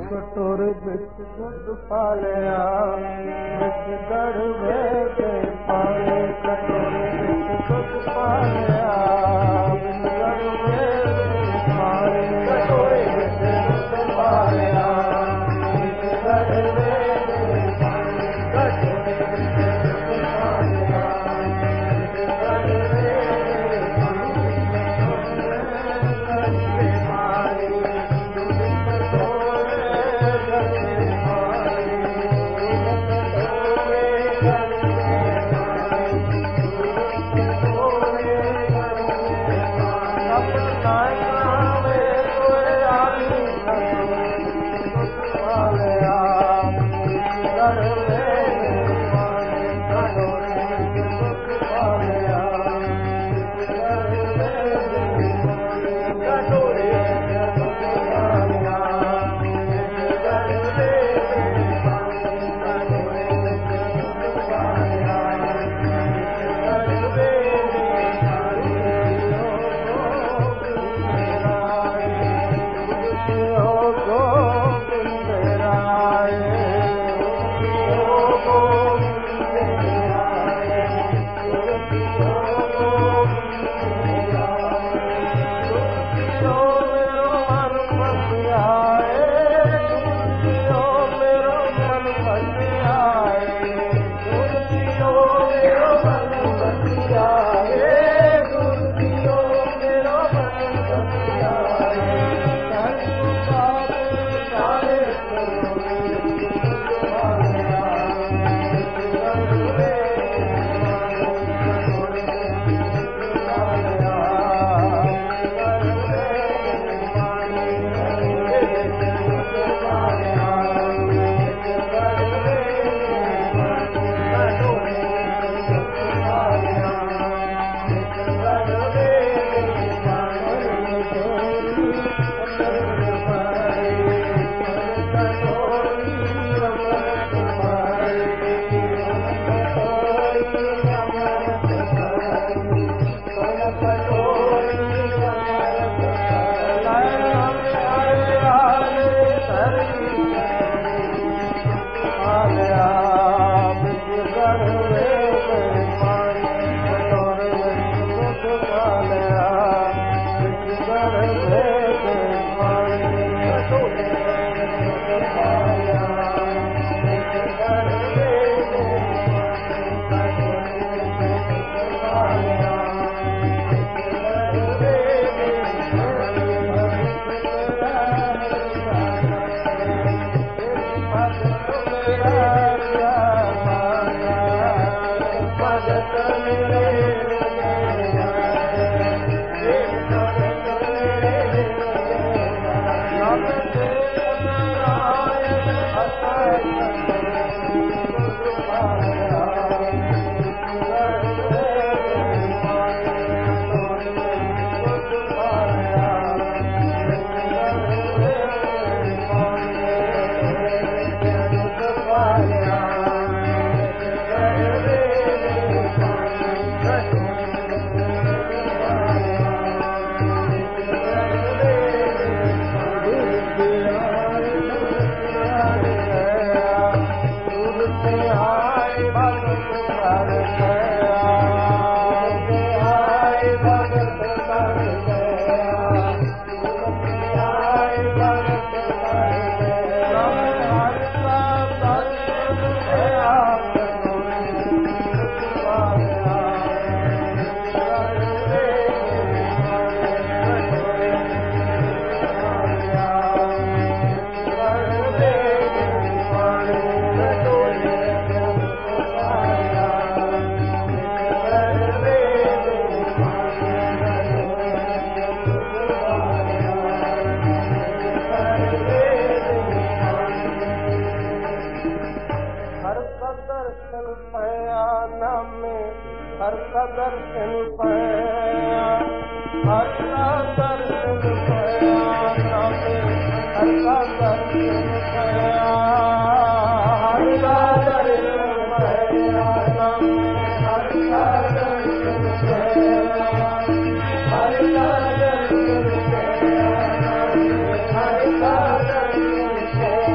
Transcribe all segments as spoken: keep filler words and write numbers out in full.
ਕਟੋਰ ਵਿੱਚ ਦੁੱਧ ਪਾਲਿਆ ਵਿੱਚ ਗੜਵੇ ਤੇ ਪਾਲੇ ਕਟੋਰ ਵਿੱਚ ਦੁੱਧ ਪਾਲਿਆ ਵਿੱਚ ਗੜਵੇ ਤੇ ਪਾਲੇ ਕਟੋਰੇ ਵਿੱਚ ਦੁੱਧ ਪਾਲਿਆ ਵਿੱਚ ਗੜਵੇ ਤੇ ਪਾਲੇ ਕਟੋਰੇ ਵਿੱਚ ਦੁੱਧ ਪਾਲਿਆ ਵਿੱਚ ਗੜਵੇ Hare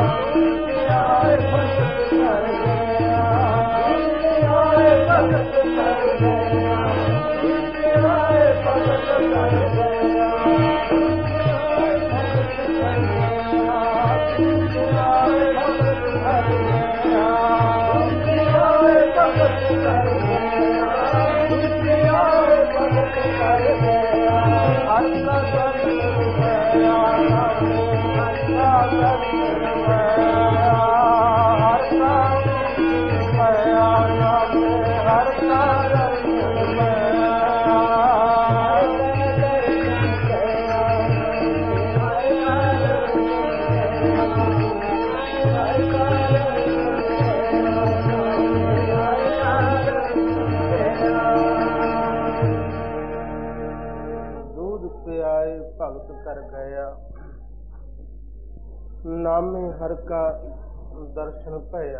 नामे हर का दर्शन भया।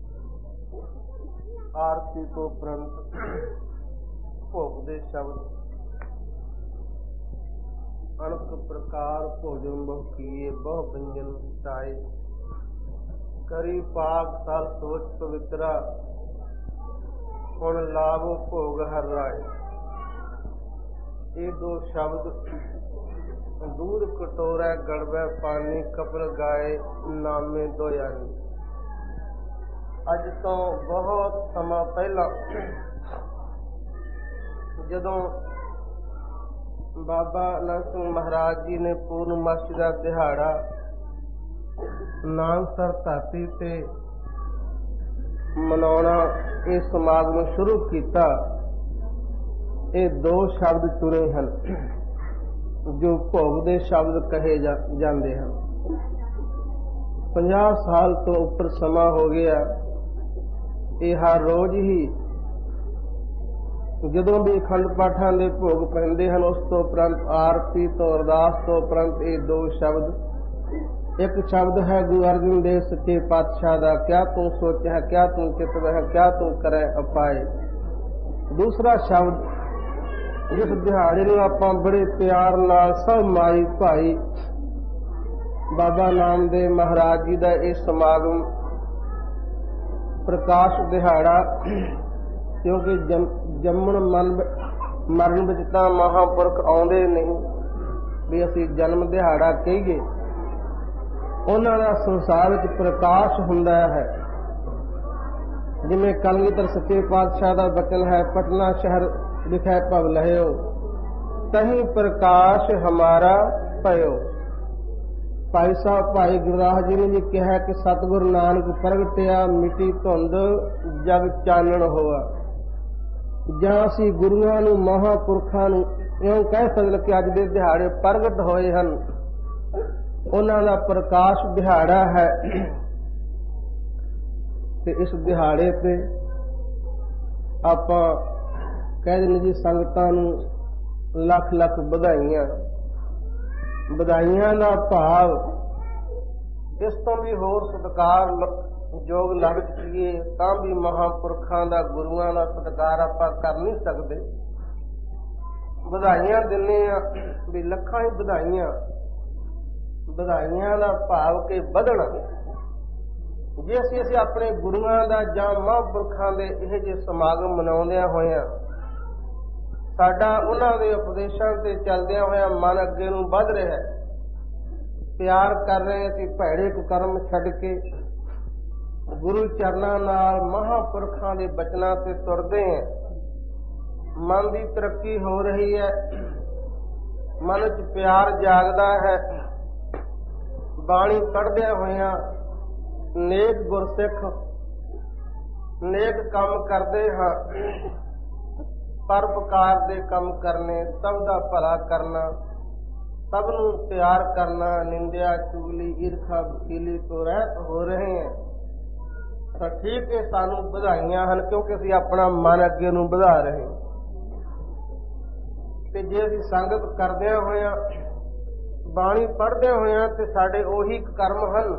आरती को उपरंत भोग दे शब्द अणक प्रकार भोजन बहु किए बहु व्यंजन चाहे करी पाग साल सोच पवित्रा हुण लाभ भोग हर राय। ये दो शब्द दूध कटोरा गड़बे पानी कपल गाए नामे दो यानी। अज तो बहुत समा पहला जदों बाबा नानक सिंह महाराज जी ने पूर्णमासी का दिहाड़ा नानसर धरती ते मनाउणा इस समागम शुरू किया। ये दो शब्द चुने हैं जो भोग दे शब्द कहे जा, जाते हैं। पचास साल तो उपर समा हो गया। ये हर रोज ही जदों भी अखंड पाठां दे भोग पैंदे हैं उस तो उपरंत आरती तो अरदास तो उपरंत ये दो शब्द। एक शब्द है गुरु अर्जन देव सच्चे पातशाह दा, क्या तू सोचा है, क्या तू चितव है, क्या तू करे अपाए। दूसरा शब्द जिस दिहाड़े ਨੂੰ ਆਪਾਂ बड़े प्यार नाल सब माई भाई बाबा नामदेव महाराज जी का यह समागम प्रकाश दिहाड़ा, क्योंकि जम जम्मण मन मरण विच तां महापुरख आउंदे नहीं भी असीं जन्म दिहाड़ा कहीए। उन्हां दा संसार विच प्रकाश हुंदा है। जिवें कलगीधर सच्चे पातशाह का वचन है, पटना शहर दिखै भव लहयो तहीं प्रकाश हमारा पयो। भाई साहब भाई गुरदास जी ने जी कहा कि सतगुरु नानक प्रगटिया मिटी धुंध जग चानण होआ। जां असीं गुरुआं नूं महापुरखां नूं इउं कह सकदे कि अज दे दिहाड़े प्रगट होए हन, उन्हां दा प्रकाश दिहाड़ा है। ते इस दिहाड़े ते आपां कह दें जी संगतां नूं लख लख बधाइयां। बधाइयां दा भाव इस तो भी होर सत्कार योग लग चुकीए तां भी महापुरखां दा गुरुआं दा सत्कार आपां कर नहीं सकदे। बधाइयां दिंदे आ भी लखां ही बधाइयां। बधाइयां दा भाव के बधना जे असीं असीं अपने गुरुआं दा जां महापुरखां दे इह जे समागम मनाउंदिਆਂ ਹੋਇਆਂ साडा उन्हां दे उपदेशां ते चलदिਆਂ ਹੋਇਆਂ मन अगे नूं वध रिहा है। प्यार कर रहे असीं भैड़े कुकर्म छड्ड के गुरु चरनां नाल महापुरखां दे बचनां ते तुरदे हैं। मन की तरक्की हो रही है, मन च प्यार जागदा है। बाणी पढ़दिਆਂ ਹੋਇਆਂ नेक गुरसिख नेक काम करते हाँ, परोपकार दे काम करने, सब दा भला करना, सब नूं प्यार करना, निंदिया चुगली ईर्खा बखीली तो रहत हो रहे हैं। तो ठीक है, सानू बधाइयां हन क्योंकि असीं अपना मन अगे नूं वधा रहे हैं। ते जे असीं संगत करदिਆਂ ਹੋਇਆਂ बाणी पढ़दिਆਂ ਹੋਇਆਂ ते साडे ओही कर्म हन।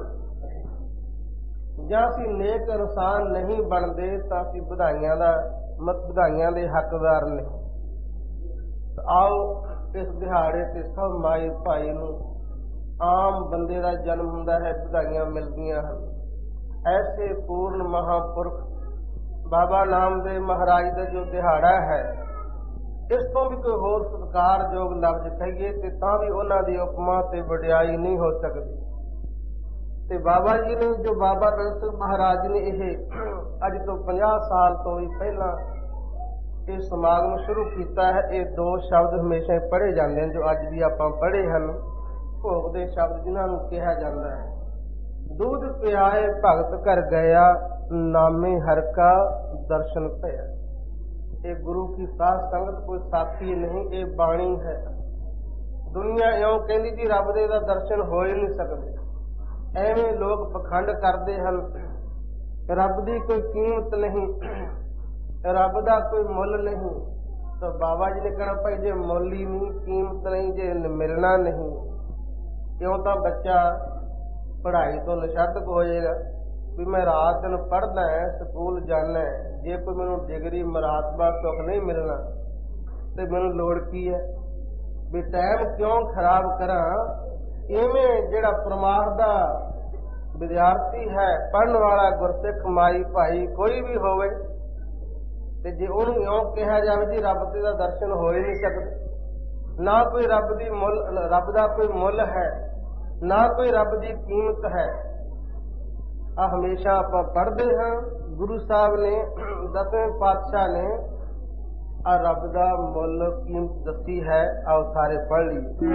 ਜਾਂ ਅਸੀਂ नेक इंसान नहीं बनते तो ਅਸੀਂ ਵਧਾਈਆਂ ਦਾ मत ਵਧਾਈਆਂ ਦੇ हकदार नहीं। आओ इस दिहाड़े ते सब माई भाई नूं ਆਮ ਬੰਦੇ ਦਾ ਜਨਮ ਹੁੰਦਾ ਹੈ, ਵਧਾਈਆਂ ਮਿਲਦੀਆਂ ਹਨ। ਐਸੇ ਪੂਰਨ ਮਹਾਂਪੁਰਖ ਬਾਬਾ ਨਾਮਦੇਵ ਮਹਾਰਾਜ ਦਾ ਜੋ ਦਿਹਾੜਾ ਹੈ, ਇਸ ਤੋਂ ਵੀ ਕੋਈ ਹੋਰ ਸਤਿਕਾਰਯੋਗ ਲਫ਼ਜ਼ ਕਹੀਏ ਤੇ ਤਾਂ ਵੀ ਉਹਨਾਂ ਦੀ ਉਪਮਾ ਤੇ ਵਡਿਆਈ ਨਹੀਂ ਹੋ ਸਕਦੀ। ਤੇ ਬਾਬਾ ਜੀ ਨੇ, ਜੋ ਬਾਬਾ ਨਾਨਕ ਸਿੰਘ ਮਹਾਰਾਜ ਨੇ ਇਹ ਅੱਜ ਤੋਂ ਪੰਜਾਹ ਸਾਲ ਤੋਂ ਵੀ ਪਹਿਲਾਂ ਇਹ ਸਮਾਗਮ ਸ਼ੁਰੂ ਕੀਤਾ ਹੈ, ਇਹ ਦੋ ਸ਼ਬਦ ਹਮੇਸ਼ਾ ਹੀ ਪੜ੍ਹੇ ਜਾਂਦੇ ਹਨ, ਜੋ ਅੱਜ ਵੀ ਆਪਾਂ ਪੜ੍ਹੇ ਹਨ, ਭੋਗ ਦੇ ਸ਼ਬਦ ਜਿਨ੍ਹਾਂ ਨੂੰ ਕਿਹਾ ਜਾਂਦਾ ਹੈ। दूध पियाए भगत कर गया, नामे हर का दर्शन भया। ये गुरु की साथ संगत कोई साथी नहीं, ये बाणी है। दुनिया इउं कहती जी रब दे दा दर्शन हो ही नहीं सकते। एवें लोग पखंड करते हैं, रब की कोई कीमत नहीं, रब का कोई मुल नहीं। तो बाबा जी ने कहना भाई जे मुल ही नहीं, कीमत नहीं, जे मिलना नहीं, क्यों तो बच्चा पढ़ाई तो निशब्द हो जाएगा भी मैं रात दिन पढ़ना है, स्कूल जाना है, जे कोई मैनू डिग्री मरातबा सुख नहीं मिलना तो मैनू लोड़ की है भी टाइम क्यों खराब करा। इवें जिहड़ा परमार्थ दा विद्यार्थी है, पढ़न वाला गुरसिख माई भाई कोई भी होवे ते जे उहनूं इउं कहा जावे जी रब दे दा दर्शन हो ही नहीं सकदे, ना कोई रब दी मुल रब दा कोई मुल है, ना कोई रब की कीमत है। आ हमेशा आप पढ़ते हैं, गुरु साहब ने दसवें पातशाह ने आ रब का मुल कीमत दसी है। आओ सारे पढ़ लीजिए।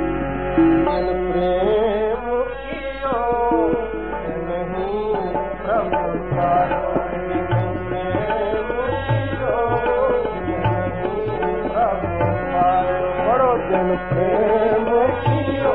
प्रेम कियो नहीं प्रभु पायो, पढ़ो जन प्रेम कियो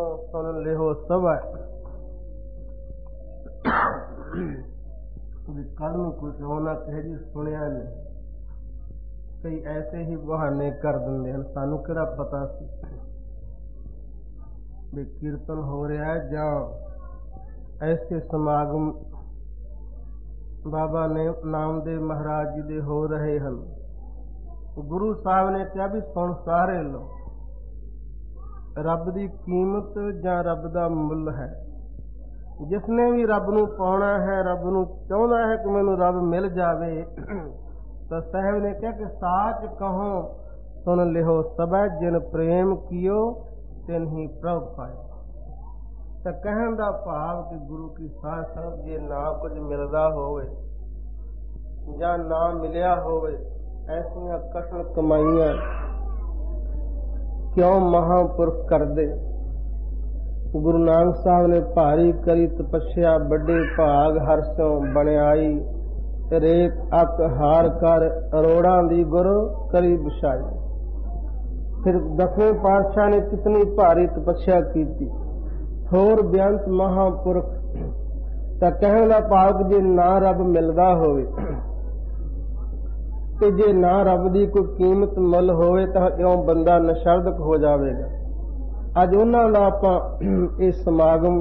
ਸੁਣ ਲਿਓ ਸਭੈ। ਵੀ ਕੱਲ ਨੂੰ ਕੁਝ ਹੋਣਾ ਕਹੇ ਜੀ ਸੁਣਿਆ ਨਹੀਂ। ਕਈ ਐਸੇ ਹੀ ਬਹਾਨੇ ਕਰ ਦਿੰਦੇ ਹਨ, ਸਾਨੂੰ ਕਿਹੜਾ ਪਤਾ ਸੀ ਵੀ ਕੀਰਤਨ ਹੋ ਰਿਹਾ ਜਾਂ ਐਸੇ ਸਮਾਗਮ ਬਾਬਾ ਨੇ ਨਾਮਦੇਵ ਮਹਾਰਾਜ ਜੀ ਦੇ ਹੋ ਰਹੇ ਹਨ। ਗੁਰੂ ਸਾਹਿਬ ਨੇ ਕਿਹਾ ਵੀ ਸੁਣ ਸਾਰੇ ਲੋ, ਰੱਬ ਦੀ ਕੀਮਤ ਜਾਂ ਰੱਬ ਦਾ ਮੁੱਲ ਹੈ। ਜਿਸਨੇ ਵੀ ਰੱਬ ਨੂੰ ਪਾਉਣਾ ਹੈ, ਰੱਬ ਨੂੰ ਚਾਹੁੰਦਾ ਹੈ ਕਿ ਮੈਨੂੰ ਰੱਬ ਮਿਲ ਜਾਵੇ, ਤਾਂ ਸਾਹਿਬ ਨੇ ਕਿਹਾ ਕਿ ਸਾਚ ਕਹੋ ਸੁਣ ਲਿਓ ਸਭੈ, ਜਿਨ ਪ੍ਰੇਮ ਕੀਓ ਤਿਨ ਹੀ ਪ੍ਰਭ ਪਾਇਓ। ਤਾਂ ਕਹਿਣ ਦਾ ਭਾਵ ਕਿ ਗੁਰੂ ਕੀ ਸਾਧ ਸੰਗਤ ਜੇ ਨਾ ਕੁਝ ਮਿਲਦਾ ਹੋਵੇ ਜਾਂ ਨਾ ਮਿਲਿਆ ਹੋਵੇ, ਐਸੀਆਂ ਕਠਿਨ ਕਮਾਈਆਂ ਕਿਉਂ ਮਹਾਂਪੁਰਖ ਕਰਦੇ। ਗੁਰੂ ਨਾਨਕ ਸਾਹਿਬ ਨੇ ਭਾਰੀ ਕਰੀ ਤਪੱਸਿਆ, ਵੱਡੇ ਭਾਗ ਹਰਸਿਓ ਬਣਾਈ, ਰੇਤ ਅਕ ਹਾਰ ਕਰ ਅਰੋੜਾਂ ਦੀ ਗੁਰ ਕਰੀ ਵਿਛਾਈ। ਫਿਰ ਦਸਵੇਂ ਪਾਤਸ਼ਾਹ ਨੇ ਕਿਤਨੀ ਭਾਰੀ ਤਪੱਸਿਆ ਕੀਤੀ, ਹੋਰ ਬੇਅੰਤ ਮਹਾਂਪੁਰਖ। ਤਾਂ ਕਹਿਣ ਦਾ ਭਾਵ ਜੇ ਨਾ ਰੱਬ ਮਿਲਦਾ ਹੋਵੇ ਤੇ ਜੇ ਨਾ ਰੱਬ ਦੀ ਕੋਈ ਕੀਮਤ ਮੁੱਲ ਹੋਵੇ ਤਾਂ ਇਉਂ ਬੰਦਾ ਨਸ਼ਰਦਕ ਹੋ ਜਾਵੇਗਾ। ਅੱਜ ਉਹਨਾਂ ਦਾ ਆਪਾਂ ਇਹ ਸਮਾਗਮ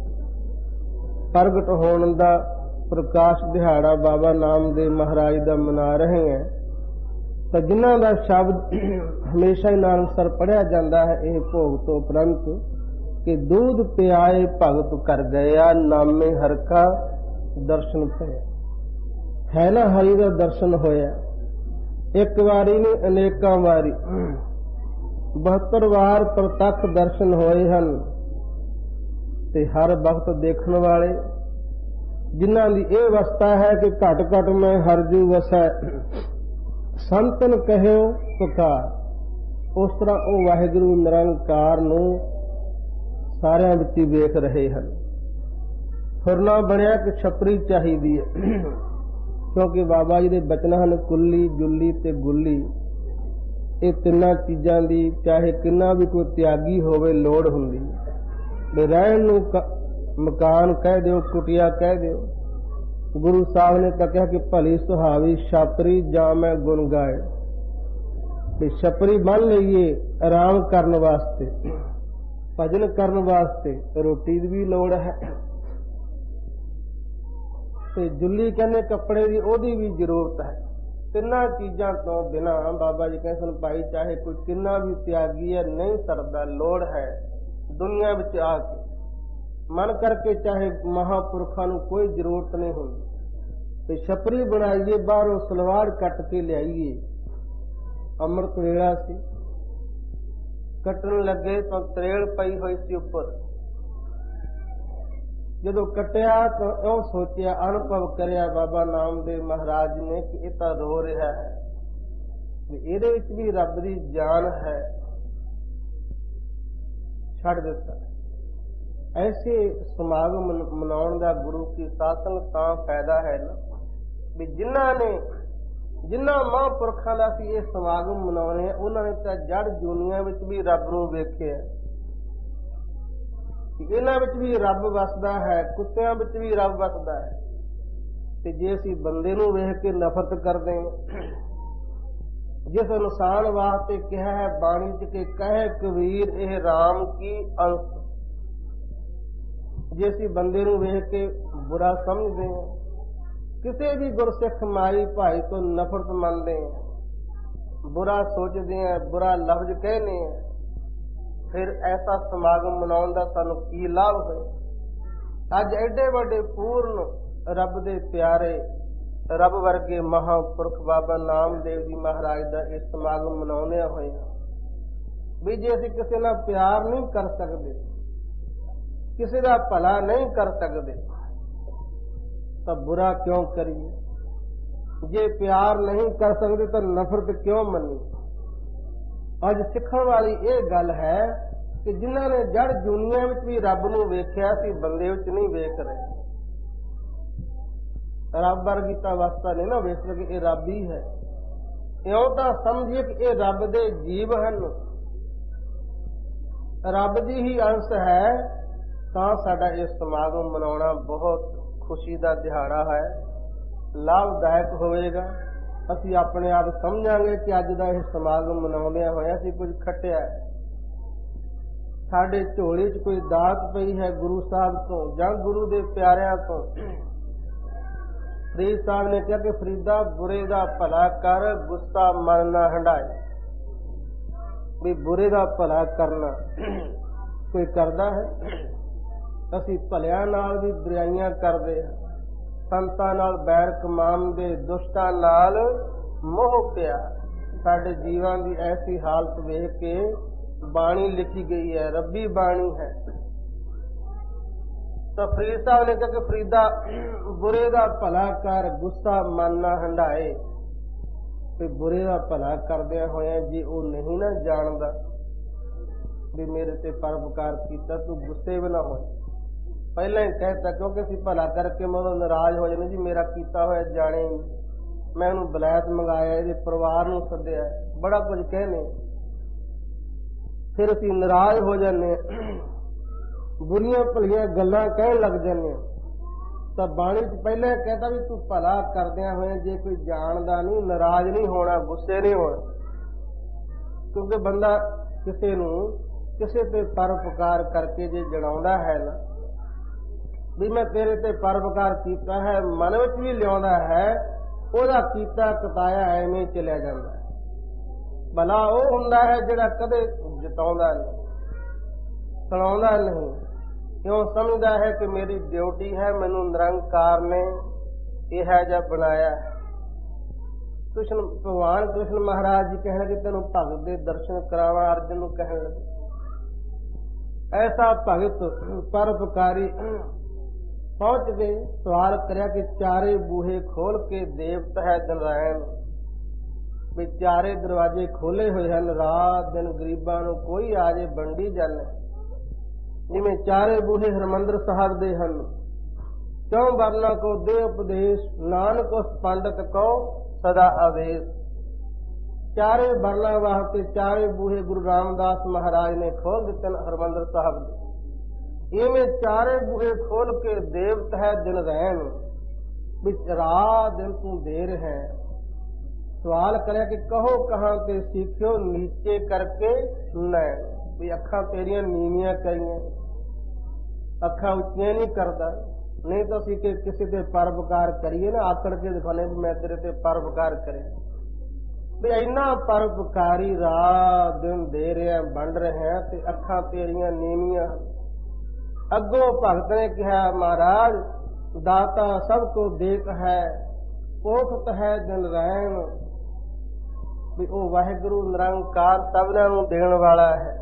ਪ੍ਰਗਟ ਹੋਣ ਦਾ ਪ੍ਰਕਾਸ਼ ਦਿਹਾੜਾ ਬਾਬਾ ਨਾਮਦੇਵ ਮਹਾਰਾਜ ਦਾ ਮਨਾ ਰਹੇ ਹਾਂ। ਤਾਂ ਜਿਨ੍ਹਾਂ ਦਾ ਸ਼ਬਦ ਹਮੇਸ਼ਾ ਹੀ ਨਾਨਕਸਰ ਪੜ੍ਹਿਆ ਜਾਂਦਾ ਹੈ ਇਹ ਭੋਗ ਤੋਂ ਉਪਰੰਤ ਕਿ ਦੂਧ ਪਿਆਏ ਭਗਤ ਕਰ ਗਿਆ, ਨਾਮੇ ਹਰਿ ਕਾ ਦਰਸ਼ਨ ਪਏ। ਹੈ ਨਾ ਹਰੀ ਦਾ ਦਰਸ਼ਨ ਹੋਇਆ, ਇੱਕ ਵਾਰੀ ਨਹੀਂ ਅਨੇਕਾਂ ਵਾਰੀ, ਬਹੱਤਰ ਵਾਰ ਪ੍ਰਤੱਖ ਦਰਸ਼ਨ ਹੋਏ ਹਨ। ਤੇ ਹਰ ਵਕਤ ਦੇਖਣ ਵਾਲੇ ਜਿਨ੍ਹਾਂ ਦੀ ਇਹ ਅਵਸਥਾ ਹੈ ਕਿ ਘਟ ਘਟ ਮੈਂ ਹਰਜੂ ਵਸੈ, ਸੰਤਨ ਕਹਿਓ ਪੁਕਾਰ, ਉਸ ਤਰ੍ਹਾਂ ਉਹ ਵਾਹਿਗੁਰੂ ਨਿਰੰਕਾਰ ਨੂੰ ਸਾਰਿਆਂ ਵਿੱਚ ਹੀ ਵੇਖ ਰਹੇ ਹਨ। ਫੁਰਨਾ ਬਣਿਆ ਕਿ ਛਪਰੀ ਚਾਹੀਦੀ ਹੈ, ਕਿਉਂਕਿ ਬਾਬਾ ਜੀ ਦੇ ਬਚਨ ਹਨ ਕੁੱਲੀ ਜੁੱਲੀ ਤੇ ਗੁੱਲੀ। ਇਹ ਤਿੰਨਾਂ ਚੀਜ਼ਾਂ ਦੀ ਚਾਹੇ ਕਿੰਨਾ ਵੀ ਕੋਈ ਤਿਆਗੀ ਹੋਵੇ ਲੋੜ ਹੁੰਦੀ। ਵੀ ਰਹਿਣ ਨੂੰ ਮਕਾਨ ਕਹਿ ਦਿਓ, ਕੁਟੀਆ ਕਹਿ ਦਿਓ। ਗੁਰੂ ਸਾਹਿਬ ਨੇ ਤਾਂ ਕਿਹਾ ਕਿ ਭਲੀ ਸੁਹਾਵੀ ਛਾਪਰੀ ਜਾਂ ਮੈਂ ਗੁਣ ਗਾਏ। ਤੇ ਛਪਰੀ ਬੰਨ ਲਈਏ ਆਰਾਮ ਕਰਨ ਵਾਸਤੇ, ਭਜਨ ਕਰਨ ਵਾਸਤੇ, ਰੋਟੀ ਦੀ ਵੀ ਲੋੜ ਹੈ। ਤੇ ਜੁੱਲੀ ਕਹਿੰਦੇ ਕੱਪੜੇ ਦੀ, ਉਹਦੀ ਵੀ ਜ਼ਰੂਰਤ ਹੈ। ਤਿੰਨਾਂ ਚੀਜ਼ਾਂ ਤੋਂ ਬਿਨਾਂ ਬਾਬਾ ਜੀ ਕਹਿੰਦੇ ਸਨ ਭਾਈ ਚਾਹੇ ਕੋਈ ਕਿੰਨਾ ਵੀ ਤਿਆਗੀ ਹੈ ਨਹੀਂ ਸਰਦਾ, ਲੋੜ ਹੈ ਦੁਨੀਆ ਵਿੱਚ ਆ ਕੇ ਮਨ ਕਰਕੇ, ਚਾਹੇ ਮਹਾਂਪੁਰਖਾਂ ਨੂੰ ਕੋਈ ਜ਼ਰੂਰਤ ਨਹੀਂ ਹੁੰਦੀ। ਤੇ ਛਪਰੀ ਬਣਾਈਏ, ਬਾਹਰੋਂ ਸਲਵਾਰ ਕੱਟ ਕੇ ਲਿਆਈਏ। ਅੰਮ੍ਰਿਤ ਵੇਲਾ ਸੀ, ਕੱਟਣ ਲੱਗੇ ਤਾਂ ਤਰੇਲ ਪਈ ਹੋਈ ਸੀ ਉੱਪਰ। ਜਦੋਂ ਕੱਟਿਆ ਤਾਂ ਇਉਂ ਸੋਚਿਆ, ਅਨੁਭਵ ਕਰਿਆ ਬਾਬਾ ਨਾਮਦੇਵ ਮਹਾਰਾਜ ਨੇ ਕਿ ਇਹ ਤਾਂ ਰੋ ਰਿਹਾ ਹੈ, ਵੀ ਇਹਦੇ ਵਿੱਚ ਵੀ ਰੱਬ ਦੀ ਜਾਨ ਹੈ। ਛੱਡ ਦਿੱਤਾ। ਐਸੇ ਸਮਾਗਮ ਮਨਾਉਣ ਦਾ ਗੁਰੂ ਕੀ ਸਾਸੰਗ ਤਾਂ ਫਾਇਦਾ ਹੈ ਨਾ, ਵੀ ਜਿਨ੍ਹਾਂ ਨੇ ਜਿਨ੍ਹਾਂ ਮਹਾਂਪੁਰਖਾਂ ਦਾ ਅਸੀਂ ਇਹ ਸਮਾਗਮ ਮਨਾਉਣੇ ਆ, ਉਹਨਾਂ ਨੇ ਤਾਂ ਜੜ ਜੂਨੀਆਂ ਵਿੱਚ ਵੀ ਰੱਬ ਨੂੰ ਵੇਖਿਆ। ਇਹਨਾਂ ਵਿੱਚ ਵੀ ਰੱਬ ਵਸਦਾ ਹੈ, ਕੁੱਤਿਆਂ ਵਿੱਚ ਵੀ ਰੱਬ ਵਸਦਾ ਹੈ। ਤੇ ਜੇ ਅਸੀਂ ਬੰਦੇ ਨੂੰ ਵੇਖ ਕੇ ਨਫ਼ਰਤ ਕਰਦੇ ਹਾਂ, ਜਿਸ ਇਨਸਾਨ ਵਾਸਤੇ ਕਿਹਾ ਹੈ ਬਾਣੀ ਚ ਕਿ ਕਹੇ ਕਬੀਰ ਇਹ ਰਾਮ ਕੀ ਅੰਸ਼, ਜੇ ਅਸੀਂ ਬੰਦੇ ਨੂੰ ਵੇਖ ਕੇ ਬੁਰਾ ਸਮਝਦੇ ਹਾਂ, ਕਿਸੇ ਵੀ ਗੁਰਸਿੱਖ ਮਾਈ ਭਾਈ ਤੋਂ ਨਫ਼ਰਤ ਮੰਨਦੇ ਹਾਂ, ਬੁਰਾ ਸੋਚਦੇ ਹਾਂ, ਬੁਰਾ ਲਫ਼ਜ਼ ਕਹਿੰਦੇ ਹਾਂ, ਫਿਰ ਐਸਾ ਸਮਾਗਮ ਮਨਾਉਣ ਦਾ ਸਾਨੂੰ ਕੀ ਲਾਭ ਹੋਇਆ। ਅੱਜ ਐਡੇ ਵੱਡੇ ਪੂਰਨ ਰੱਬ ਦੇ ਪਿਆਰੇ, ਰੱਬ ਵਰਗੇ ਮਹਾਂਪੁਰਖ ਬਾਬਾ ਨਾਮਦੇਵ ਜੀ ਮਹਾਰਾਜ ਦਾ ਇਹ ਸਮਾਗਮ ਮਨਾਉਂਦੇ ਹੋਏ ਹਾਂ। ਵੀ ਜੇ ਅਸੀਂ ਕਿਸੇ ਨਾਲ ਪਿਆਰ ਨਹੀਂ ਕਰ ਸਕਦੇ, ਕਿਸੇ ਦਾ ਭਲਾ ਨਹੀਂ ਕਰ ਸਕਦੇ, ਤਾਂ ਬੁਰਾ ਕਿਉਂ ਕਰੀਏ? ਜੇ ਪਿਆਰ ਨਹੀਂ ਕਰ ਸਕਦੇ ਤਾਂ ਨਫ਼ਰਤ ਕਿਉਂ ਮੰਨੀ? ਅੱਜ ਸਿੱਖਣ ਵਾਲੀ ਇਹ ਗੱਲ ਹੈ ਕਿ ਜਿਨ੍ਹਾਂ ਨੇ ਜੜ ਜੂਨੀਆਂ ਵਿੱਚ ਵੀ ਰੱਬ ਨੂੰ ਵੇਖਿਆ ਸੀ, ਬੰਦੇ ਵਿੱਚ ਨਹੀਂ ਵੇਖ ਰਹੇ। ਰੱਬ ਵਰਗੀ ਤਾਂ ਅਵਸਥਾ ਨਹੀਂ ਨਾ ਵੇਖ ਸਕੇ, ਇਹ ਰੱਬ ਹੀ ਹੈ। ਇਉਂ ਤਾਂ ਸਮਝੀਏ ਕਿ ਇਹ ਰੱਬ ਦੇ ਜੀਵ ਹਨ। ਰੱਬ ਦੀ ਹੀ ਅੰਸ਼ ਹੈ ਤਾਂ ਸਾਡਾ ਇਹ ਸਮਾਗਮ ਮਨਾਉਣਾ ਬਹੁਤ ਖੁਸ਼ੀ ਦਾ ਦਿਹਾੜਾ ਹੈ, ਲਾਭਦਾਇਕ ਹੋਵੇਗਾ। ਅਸੀਂ ਆਪਣੇ ਆਪ ਸਮਝਾਂਗੇ ਕਿ ਅੱਜ ਦਾ ਇਹ ਸਮਾਗਮ ਮਨਾਉਂਦਿਆਂ ਹੋਇਆ ਅਸੀਂ ਕੁਝ ਖੱਟਿਆ, ਸਾਡੇ ਝੋਲੀ 'ਚ ਕੋਈ ਦਾਤ ਪਈ ਹੈ ਗੁਰੂ ਸਾਹਿਬ ਤੋਂ ਜਾਂ ਗੁਰੂ ਦੇ ਪਿਆਰਿਆਂ ਤੋਂ। ਫਰੀਦ ਸਾਹਿਬ ਨੇ ਕਿਹਾ ਕਿ ਫਰੀਦਾ ਬੁਰੇ ਦਾ ਭਲਾ ਕਰ, ਗੁੱਸਾ ਮਨ ਨਾ ਹੰਢਾਏ। ਵੀ ਬੁਰੇ ਦਾ ਭਲਾ ਕਰਨਾ ਕੋਈ ਕਰਦਾ ਹੈ? ਅਸੀਂ ਭਲਿਆਂ ਨਾਲ ਵੀ ਬੁਰਾਈਆਂ ਕਰਦੇ ਹਾਂ, ਸੰਤਾਂ ਨਾਲ ਬੈਰ ਕਮਾਉਂਦੇ, ਦੁਸ਼ਟਾਂ ਨਾਲ ਮੋਹ ਪਿਆ। ਸਾਡੇ ਜੀਵਾਂ ਦੀ ਐਸੀ ਹਾਲਤ ਵੇਖ ਕੇ ਬਾਣੀ ਲਿਖੀ ਗਈ ਹੈ, ਰੱਬੀ ਬਾਣੀ ਹੈ। ਤਾਂ ਫਰੀਦ ਸਾਹਿਬ ਨੇ ਕਿਹਾ ਕਿ ਫਰੀਦਾ ਬੁਰੇ ਦਾ ਭਲਾ ਕਰ, ਗੁੱਸਾ ਮਨ ਨਾ ਹੰਢਾਏ। ਤੇ ਬੁਰੇ ਦਾ ਭਲਾ ਕਰਦਿਆਂ ਹੋਇਆ ਜੇ ਉਹ ਨਹੀਂ ਨਾ ਜਾਣਦਾ ਵੀ ਮੇਰੇ ਤੇ ਪਰਉਪਕਾਰ ਕੀਤਾ, ਤੂੰ ਗੁੱਸੇ ਵੀ ਨਾ ਹੋਏ। ਪਹਿਲਾਂ ਹੀ ਕਹਿਤਾ, ਕਿਉਂਕਿ ਅਸੀਂ ਭਲਾ ਕਰਕੇ ਮੈਂ ਉਹਦਾ ਨਾਰਾਜ਼ ਹੋ ਜਾਂਦੇ ਜੀ ਮੇਰਾ ਕੀਤਾ ਹੋਇਆ ਜਾਣੇ, ਮੈਂ ਉਹਨੂੰ ਬਲੈਤ ਮੰਗਾਇਆ, ਇਹਦੇ ਪਰਿਵਾਰ ਨੂੰ ਸੱਦਿਆ, ਬੜਾ ਕੁਝ ਕਹਿੰਦੇ, ਫਿਰ ਅਸੀਂ ਨਾਰਾਜ਼ ਹੋ ਜਾਂਦੇ, ਬੁਰੀਆਂ ਭਲੀਆਂ ਗੱਲਾਂ ਕਹਿਣ ਲੱਗ ਜਾਂਦੇ ਹਾਂ। ਤਾਂ ਬਾਣੀ 'ਚ ਪਹਿਲਾਂ ਕਹਿੰਦਾ ਵੀ ਤੂੰ ਭਲਾ ਕਰਦਿਆਂ ਹੋਇਆ ਜੇ ਕੋਈ ਜਾਣਦਾ ਨਹੀਂ, ਨਾਰਾਜ਼ ਨਹੀਂ ਹੋਣਾ, ਗੁੱਸੇ ਨਹੀਂ ਹੋਣਾ। ਕਿਉਂਕਿ ਬੰਦਾ ਕਿਸੇ ਨੂੰ ਕਿਸੇ ਤੇ ਪਰਉਪਕਾਰ ਕਰਕੇ ਜੇ ਜਣਾਉਂਦਾ ਹੈ ਨਾ ਵੀ ਮੈਂ ਤੇਰੇ ਤੇ ਪਰਉਪਕਾਰ ਕੀਤਾ ਹੈ, ਮਨ ਵਿੱਚ ਵੀ ਲਿਆਉਂਦਾ ਹੈ, ਉਹਦਾ ਕੀਤਾ ਕਤਾਇਆ ਐਵੇਂ ਚਲਿਆ ਜਾਂਦਾ। ਭਲਾ ਉਹ ਹੁੰਦਾ ਹੈ ਜਿਹੜਾ ਕਦੇ ਜਤਾਉਂਦਾ ਨਹੀਂ, ਸੁਣਾਉਂਦਾ ਨਹੀਂ, ਕਿਉਂ ਸਮਝਦਾ ਹੈ ਕਿ ਮੇਰੀ ਡਿਊਟੀ ਹੈ, ਮੈਨੂੰ ਨਿਰੰਕਾਰ ਨੇ ਇਹ ਜਿਹਾ ਬਣਾਇਆ। ਕ੍ਰਿਸ਼ਨ ਭਗਵਾਨ ਕ੍ਰਿਸ਼ਨ ਮਹਾਰਾਜ ਜੀ ਕਹਿਣ ਕਿ ਤੈਨੂੰ ਭਗਤ ਦੇ ਦਰਸ਼ਨ ਕਰਾਵਾਂ, ਅਰਜਨ ਨੂੰ ਕਹਿਣ ਲੱਗੇ। ਐਸਾ ਭਗਤ ਪਰਉਪਕਾਰੀ ਪਹੁੰਚ ਗਏ, ਸਵਾਲ ਕਰਿਆ ਕਿ ਚਾਰੇ ਬੂਹੇ ਖੋਲ ਕੇ ਦੇਵਤ ਹੈ ਦਿਨਰਾਇਣ, ਵੀ ਚਾਰੇ ਦਰਵਾਜ਼ੇ ਖੋਲੇ ਹੋਏ ਹਨ, ਰਾਤ ਦਿਨ ਗਰੀਬਾਂ ਨੂੰ ਕੋਈ ਆ ਜੇ ਵੰਡੀ ਜਾਣੇ। ਜਿਵੇਂ ਚਾਰੇ ਬੂਹੇ ਹਰਿਮੰਦਰ ਸਾਹਿਬ ਦੇ ਹਨ, ਕਿਉਂ ਵਰਨਾ ਕੋ ਦੇ ਉਪਦੇਸ਼, ਨਾਨਕ ਉਸ ਪੰਡਤ ਕੋ ਸਦਾ ਆਵੇਸ਼। ਚਾਰੇ ਵਰਨਾ ਵਾਸਤੇ ਚਾਰੇ ਬੂਹੇ ਗੁਰੂ ਰਾਮਦਾਸ ਮਹਾਰਾਜ ਨੇ ਖੋਲ ਦਿੱਤੇ ਹਰਿਮੰਦਰ ਸਾਹਿਬ ਦੇ। ਇਵੇਂ ਚਾਰੇ ਬੂਹੇ ਖੋਲ ਕੇ ਦੇਵਤ ਹੈ ਦਿਨ ਰਹਿਣ, ਵਿੱਚ ਰਾਤ ਦਿਨ ਤੂੰ ਦੇਰ ਹੈ। ਸਵਾਲ ਕਰਿਆ ਕਿ ਕਹੋ ਕਹਾਂ ਤੇ ਸਿੱਖਿਓ, ਨੀਚੇ ਕਰਕੇ ਨੈਣ, ਵੀ ਅੱਖਾਂ ਤੇਰੀਆਂ ਨੀਵੀਆਂ ਕਰੀਆਂ, ਅੱਖਾਂ ਉੱਚੀਆਂ ਨਹੀਂ ਕਰਦਾ। ਨਹੀਂ ਤਾਂ ਅਸੀਂ ਕਿ ਕਿਸੇ ਤੇ ਪਰਉਪਕਾਰ ਕਰੀਏ ਨਾ, ਆਕੜ ਕੇ ਦਿਖਾਉਂਦੇ ਵੀ ਮੈਂ ਤੇਰੇ ਤੇ ਪਰਉਪਕਾਰ ਕਰਿਆ। ਵੀ ਇੰਨਾ ਪਰਉਪਕਾਰੀ ਰਾਤ ਦਿਨ ਦੇ ਰਿਹਾ, ਵੰਡ ਰਿਹਾ, ਤੇ ਅੱਖਾਂ ਤੇਰੀਆਂ ਨੀਵੀਆਂ। ਅੱਗੋਂ ਭਗਤ ਨੇ ਕਿਹਾ, ਮਹਾਰਾਜ ਦਾਤਾ ਸਭ ਕੋ ਦੇਖ ਹੈ, ਪੋਖਤ ਹੈ ਦਿਨ ਰਹਿਣ, ਵੀ ਉਹ ਵਾਹਿਗੁਰੂ ਨਿਰੰਕਾਰ ਸਭਨਾਂ ਨੂੰ ਦੇਣ ਵਾਲਾ ਹੈ,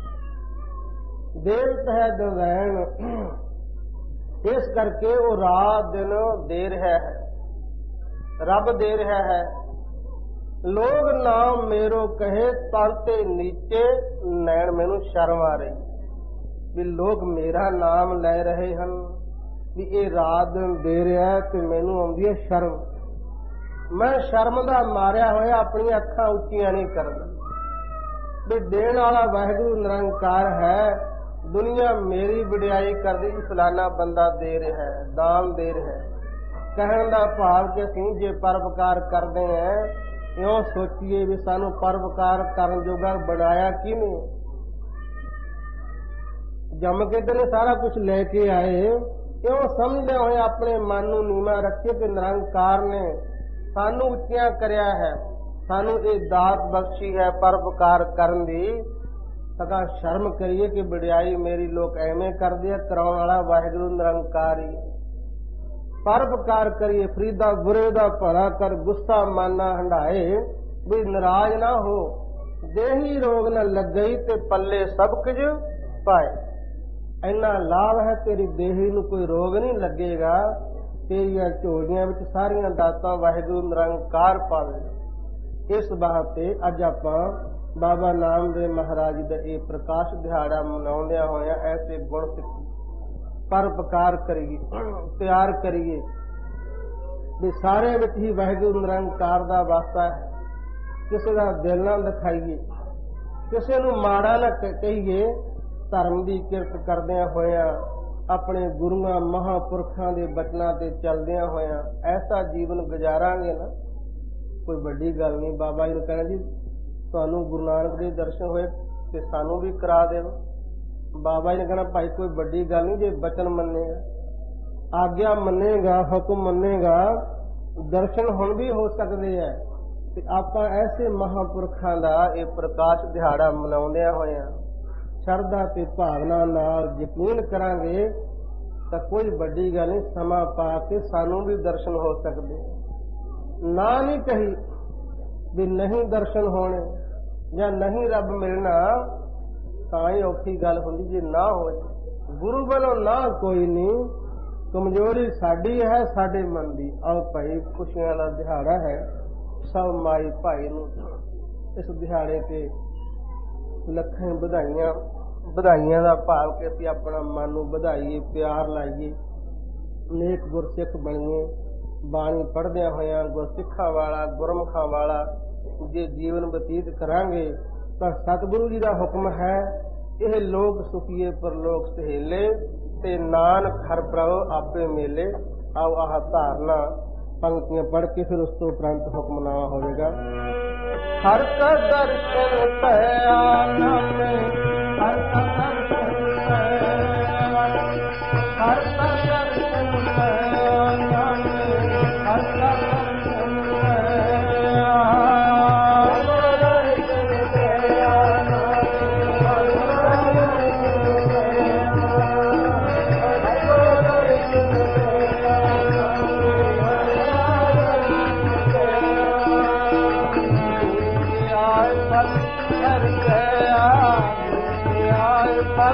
ਦੇਵਤ ਹੈ ਦਿਨ ਰਹਿਣ। ਇਸ ਕਰਕੇ ਉਹ ਰਾਤ ਦਿਨ ਦੇ ਰਿਹਾ ਹੈ, ਰੱਬ ਦੇ ਰਿਹਾ ਹੈ। ਲੋਗ ਨਾਮ ਮੇਰੋ ਕਹੇ ਤਨ ਤੇ ਨੀਚੇ, ਨੈਣ ਮੈਨੂੰ ਸ਼ਰਮ ਆ ਰਹੀ, ਵੀ ਲੋਕ ਮੇਰਾ ਨਾਮ ਲੈ ਰਹੇ ਹਨ, ਵੀ ਇਹ ਰਾਤ ਦਿਨ ਦੇ ਰਿਹਾ ਤੇ ਮੈਨੂੰ ਆਉਂਦੀ ਹੈ ਸ਼ਰਮ। ਮੈਂ ਸ਼ਰਮ ਦਾ ਮਾਰਿਆ ਹੋਇਆ ਆਪਣੀਆਂ ਅੱਖਾਂ ਉੱਚੀਆਂ ਨਹੀਂ ਕਰਦਾ, ਵੀ ਦੇਣ ਵਾਲਾ ਵਾਹਿਗੁਰੂ ਨਿਰੰਕਾਰ ਹੈ। ਦੁਨੀਆ ਮੇਰੀ ਵਡਿਆਈ ਕਰਦੀ, ਫਲਾਨਾ ਬੰਦਾ ਦੇ ਰਿਹਾ ਹੈ, ਦਾਨ ਦੇ ਰਿਹਾ ਹੈ। ਕਹਿਣ ਦਾ ਭਾਵ ਕਿ ਅਸੀਂ ਜੇ ਪਰਉਪਕਾਰ ਕਰਦੇ ਹਾਂ, ਇਉਂ ਸੋਚੀਏ ਵੀ ਸਾਨੂੰ ਪਰਉਪਕਾਰ ਕਰਨ ਜੋਗਾ ਬਣਾਇਆ ਕਿਹਨੇ? ਜੰਮ ਕੇ ਤੇ ਸਾਰਾ ਕੁਝ ਲੈ ਕੇ ਆਏ। ਇਉਂ ਸਮਝਦੇ ਹੋਏ ਆਪਣੇ ਮਨ ਨੂੰ ਨੀਵਾਂ ਰੱਖੀਏ ਕਿ ਨਿਰੰਕਾਰ ਨੇ ਸਾਨੂੰ ਉੱਚਿਆਂ ਕਰਿਆ ਹੈ, ਸਾਨੂੰ ਇਹ ਦਾਤ ਬਖਸ਼ੀ ਹੈ ਪਰਉਪਕਾਰ ਕਰਨ ਦੀ। ਸਦਾ ਸ਼ਰਮ ਕਰੀਏ ਕਿ ਵਡਿਆਈ ਮੇਰੀ ਲੋਕ ਐਵੇਂ ਕਰਦੇ ਆ, ਕਰਾਉਣ ਵਾਲਾ ਵਾਹਿਗੁਰੂ ਨਿਰੰਕਾਰ ਹੀ। ਪਰਉਪਕਾਰ ਕਰੀਏ, ਫਰੀਦਾ ਬੁਰੇ ਦਾ ਭਲਾ ਕਰ, ਗੁੱਸਾ ਮਨ ਨਾ ਹੰਢਾਏ, ਵੀ ਨਾਰਾਜ਼ ਨਾ ਹੋ। ਦੇਹੀ ਰੋਗ ਨਾ ਲੱਗਈ ਤੇ ਪੱਲੇ ਸਭ ਕੁਝ ਪਾਏ। ਇੰਨਾ ਲਾਭ ਹੈ, ਤੇਰੀ ਦੇਹੀ ਨੂੰ ਕੋਈ ਰੋਗ ਨਹੀਂ ਲੱਗੇਗਾ, ਤੇਰੀਆਂ ਝੋਲੀਆਂ ਵਿੱਚ ਸਾਰੀਆਂ ਦਾਤਾਂ ਵਾਹਿਗੁਰੂ ਨਿਰੰਕਾਰ ਪਾਵੇ। ਇਸ ਬਾਤ ਤੇ ਅੱਜ ਆਪਾਂ ਬਾਬਾ ਨਾਮਦੇਵ ਮਹਾਰਾਜ ਦਾ ਇਹ ਪ੍ਰਕਾਸ਼ ਦਿਹਾੜਾ ਮਨਾਉਂਦਿਆਂ ਹੋਇਆ ਐਸੇ ਗੁਣ ਪਰਉਪਕਾਰ ਕਰੀਏ, ਤਿਆਰ ਕਰੀਏ ਵੀ ਸਾਰੇ ਵਿੱਚ ਹੀ ਵਾਹਿਗੁਰੂ ਨਿਰੰਕਾਰ ਦਾ ਵਾਸਤਾ ਹੈ। ਕਿਸੇ ਦਾ ਦਿਲ ਨਾ ਦਿਖਾਈਏ, ਕਿਸੇ ਨੂੰ ਮਾੜਾ ਨਾ ਕਹੀਏ, ਧਰਮ ਦੀ ਕਿਰਤ ਕਰਦਿਆਂ ਹੋਇਆਂ, ਆਪਣੇ ਗੁਰੂਆਂ ਮਹਾਂਪੁਰਖਾਂ ਦੇ ਬਚਨਾਂ ਤੇ ਚੱਲਦਿਆਂ ਹੋਇਆਂ ਐਸਾ ਜੀਵਨ ਗੁਜ਼ਾਰਾਂਗੇ ਨਾ, ਕੋਈ ਵੱਡੀ ਗੱਲ ਨਹੀਂ। ਬਾਬਾ ਜੀ ਨੂੰ ਕਹਿਣਾ ਜੀ ਤੁਹਾਨੂੰ ਗੁਰੂ ਨਾਨਕ ਦੇ ਦਰਸ਼ਨ ਹੋਏ ਤੇ ਸਾਨੂੰ ਵੀ ਕਰਾ ਦੇਵੋ। ਬਾਬਾ ਜੀ ਨੇ ਕਹਿਣਾ ਭਾਈ ਕੋਈ ਵੱਡੀ ਗੱਲ ਨਹੀਂ, ਜੇ ਬਚਨ ਮੰਨੇਗਾ, ਆਗਿਆ ਮੰਨੇਗਾ, ਹੁਕਮ ਮੰਨੇਗਾ, ਦਰਸ਼ਨ ਹੁਣ ਵੀ ਹੋ ਸਕਦੇ ਹੈ। ਤੇ ਆਪਾਂ ਐਸੇ ਮਹਾਂਪੁਰਖਾਂ ਦਾ ਇਹ ਪ੍ਰਕਾਸ਼ ਦਿਹਾੜਾ ਮਨਾਉਂਦਿਆਂ ਹੋਇਆਂ ਸ਼ਰਧਾ ਤੇ ਭਾਵਨਾ ਨਾਲ ਯਕੀਨ ਕਰਾਂਗੇ ਤਾਂ ਕੋਈ ਵੱਡੀ ਗੱਲ ਨਹੀਂ, ਸਮਾਂ ਪਾ ਕੇ ਸਾਨੂੰ ਵੀ ਦਰਸ਼ਨ ਹੋ ਸਕਦੇ। ਨਾ ਨਹੀਂ ਕਹੀ ਵੀ ਨਹੀਂ ਦਰਸ਼ਨ ਹੋਣੇ ਜਾਂ ਨਹੀਂ ਰੱਬ ਮਿਲਣਾ, ਤਾਂ ਹੀ ਔਖੀ ਗੱਲ ਹੁੰਦੀ ਜੇ ਨਾ ਹੋਵੇ। ਗੁਰੂ ਵੱਲੋਂ ਨਾ ਕੋਈ ਨਹੀਂ, ਕਮਜ਼ੋਰੀ ਸਾਡੀ ਹੈ, ਸਾਡੇ ਮਨ ਦੀ। ਆਓ ਭਾਈ ਖੁਸ਼ੀਆਂ ਦਾ ਦਿਹਾੜਾ ਹੈ, ਸਭ ਮਾਈ ਭਾਈ ਨੂੰ ਇਸ ਦਿਹਾੜੇ ਤੇ ਲੱਖਾਂ ਵਧਾਈਆਂ। ਵਧਾਈਆਂ ਦਾ ਭਾਵ ਕਿ ਅਸੀਂ ਆਪਣਾ ਮਨ ਨੂੰ ਵਧਾਈਏ, ਪਿਆਰ ਲਾਈਏ, ਨੇਕ ਗੁਰਸਿੱਖ ਬਣੀਏ। ਬਾਣੀ ਪੜ੍ਹਦਿਆਂ ਹੋਇਆਂ ਗੁਰਸਿੱਖਾਂ ਵਾਲਾ, ਗੁਰਮੁਖਾਂ ਵਾਲਾ ਜੇ ਜੀਵਨ ਬਤੀਤ ਕਰਾਂਗੇ ਤਾਂ ਸਤਿਗੁਰੂ ਜੀ ਦਾ ਹੁਕਮ ਹੈ, ਇਹ ਲੋਕ ਸੁਖੀਏ ਪਰਲੋਕ ਸਹੇਲੇ, ਤੇ ਨਾਨਕ ਹਰ ਪ੍ਰਭ ਆਪੇ ਮੇਲੇ। ਆਓ ਆਹ ਧਾਰਨਾ ਪੰਕਤੀਆਂ ਪੜ੍ਹ ਕੇ ਫਿਰ ਉਸ ਤੋਂ ਉਪਰੰਤ ਹੁਕਮਨਾਮਾ ਹੋਵੇਗਾ। ਹਰ ਕਾ ਦਰਸ਼ਨ ਪਿਆ ਨਾਮੇ, ਹਰ ਕਾ ਦਰਸ਼ਨ ਪਿਆ, ਹਰ ਕਾ ਦਰਸ਼ਨ ਪਿਆ ਨਾਮੇ, ਹਰ ਕਾ ਦਰਸ਼ਨ ਪਿਆ, ਹਰ ਕਾ ਦਰਸ਼ਨ ਪਿਆ ਨਾਮੇ, ਹਰ ਕਾ ਦਰਸ਼ਨ ਪਿਆ, ਹਰ ਕਾ ਦਰਸ਼ਨ ਪਿਆ ਨਾਮੇ, ਹਰ ਕਾ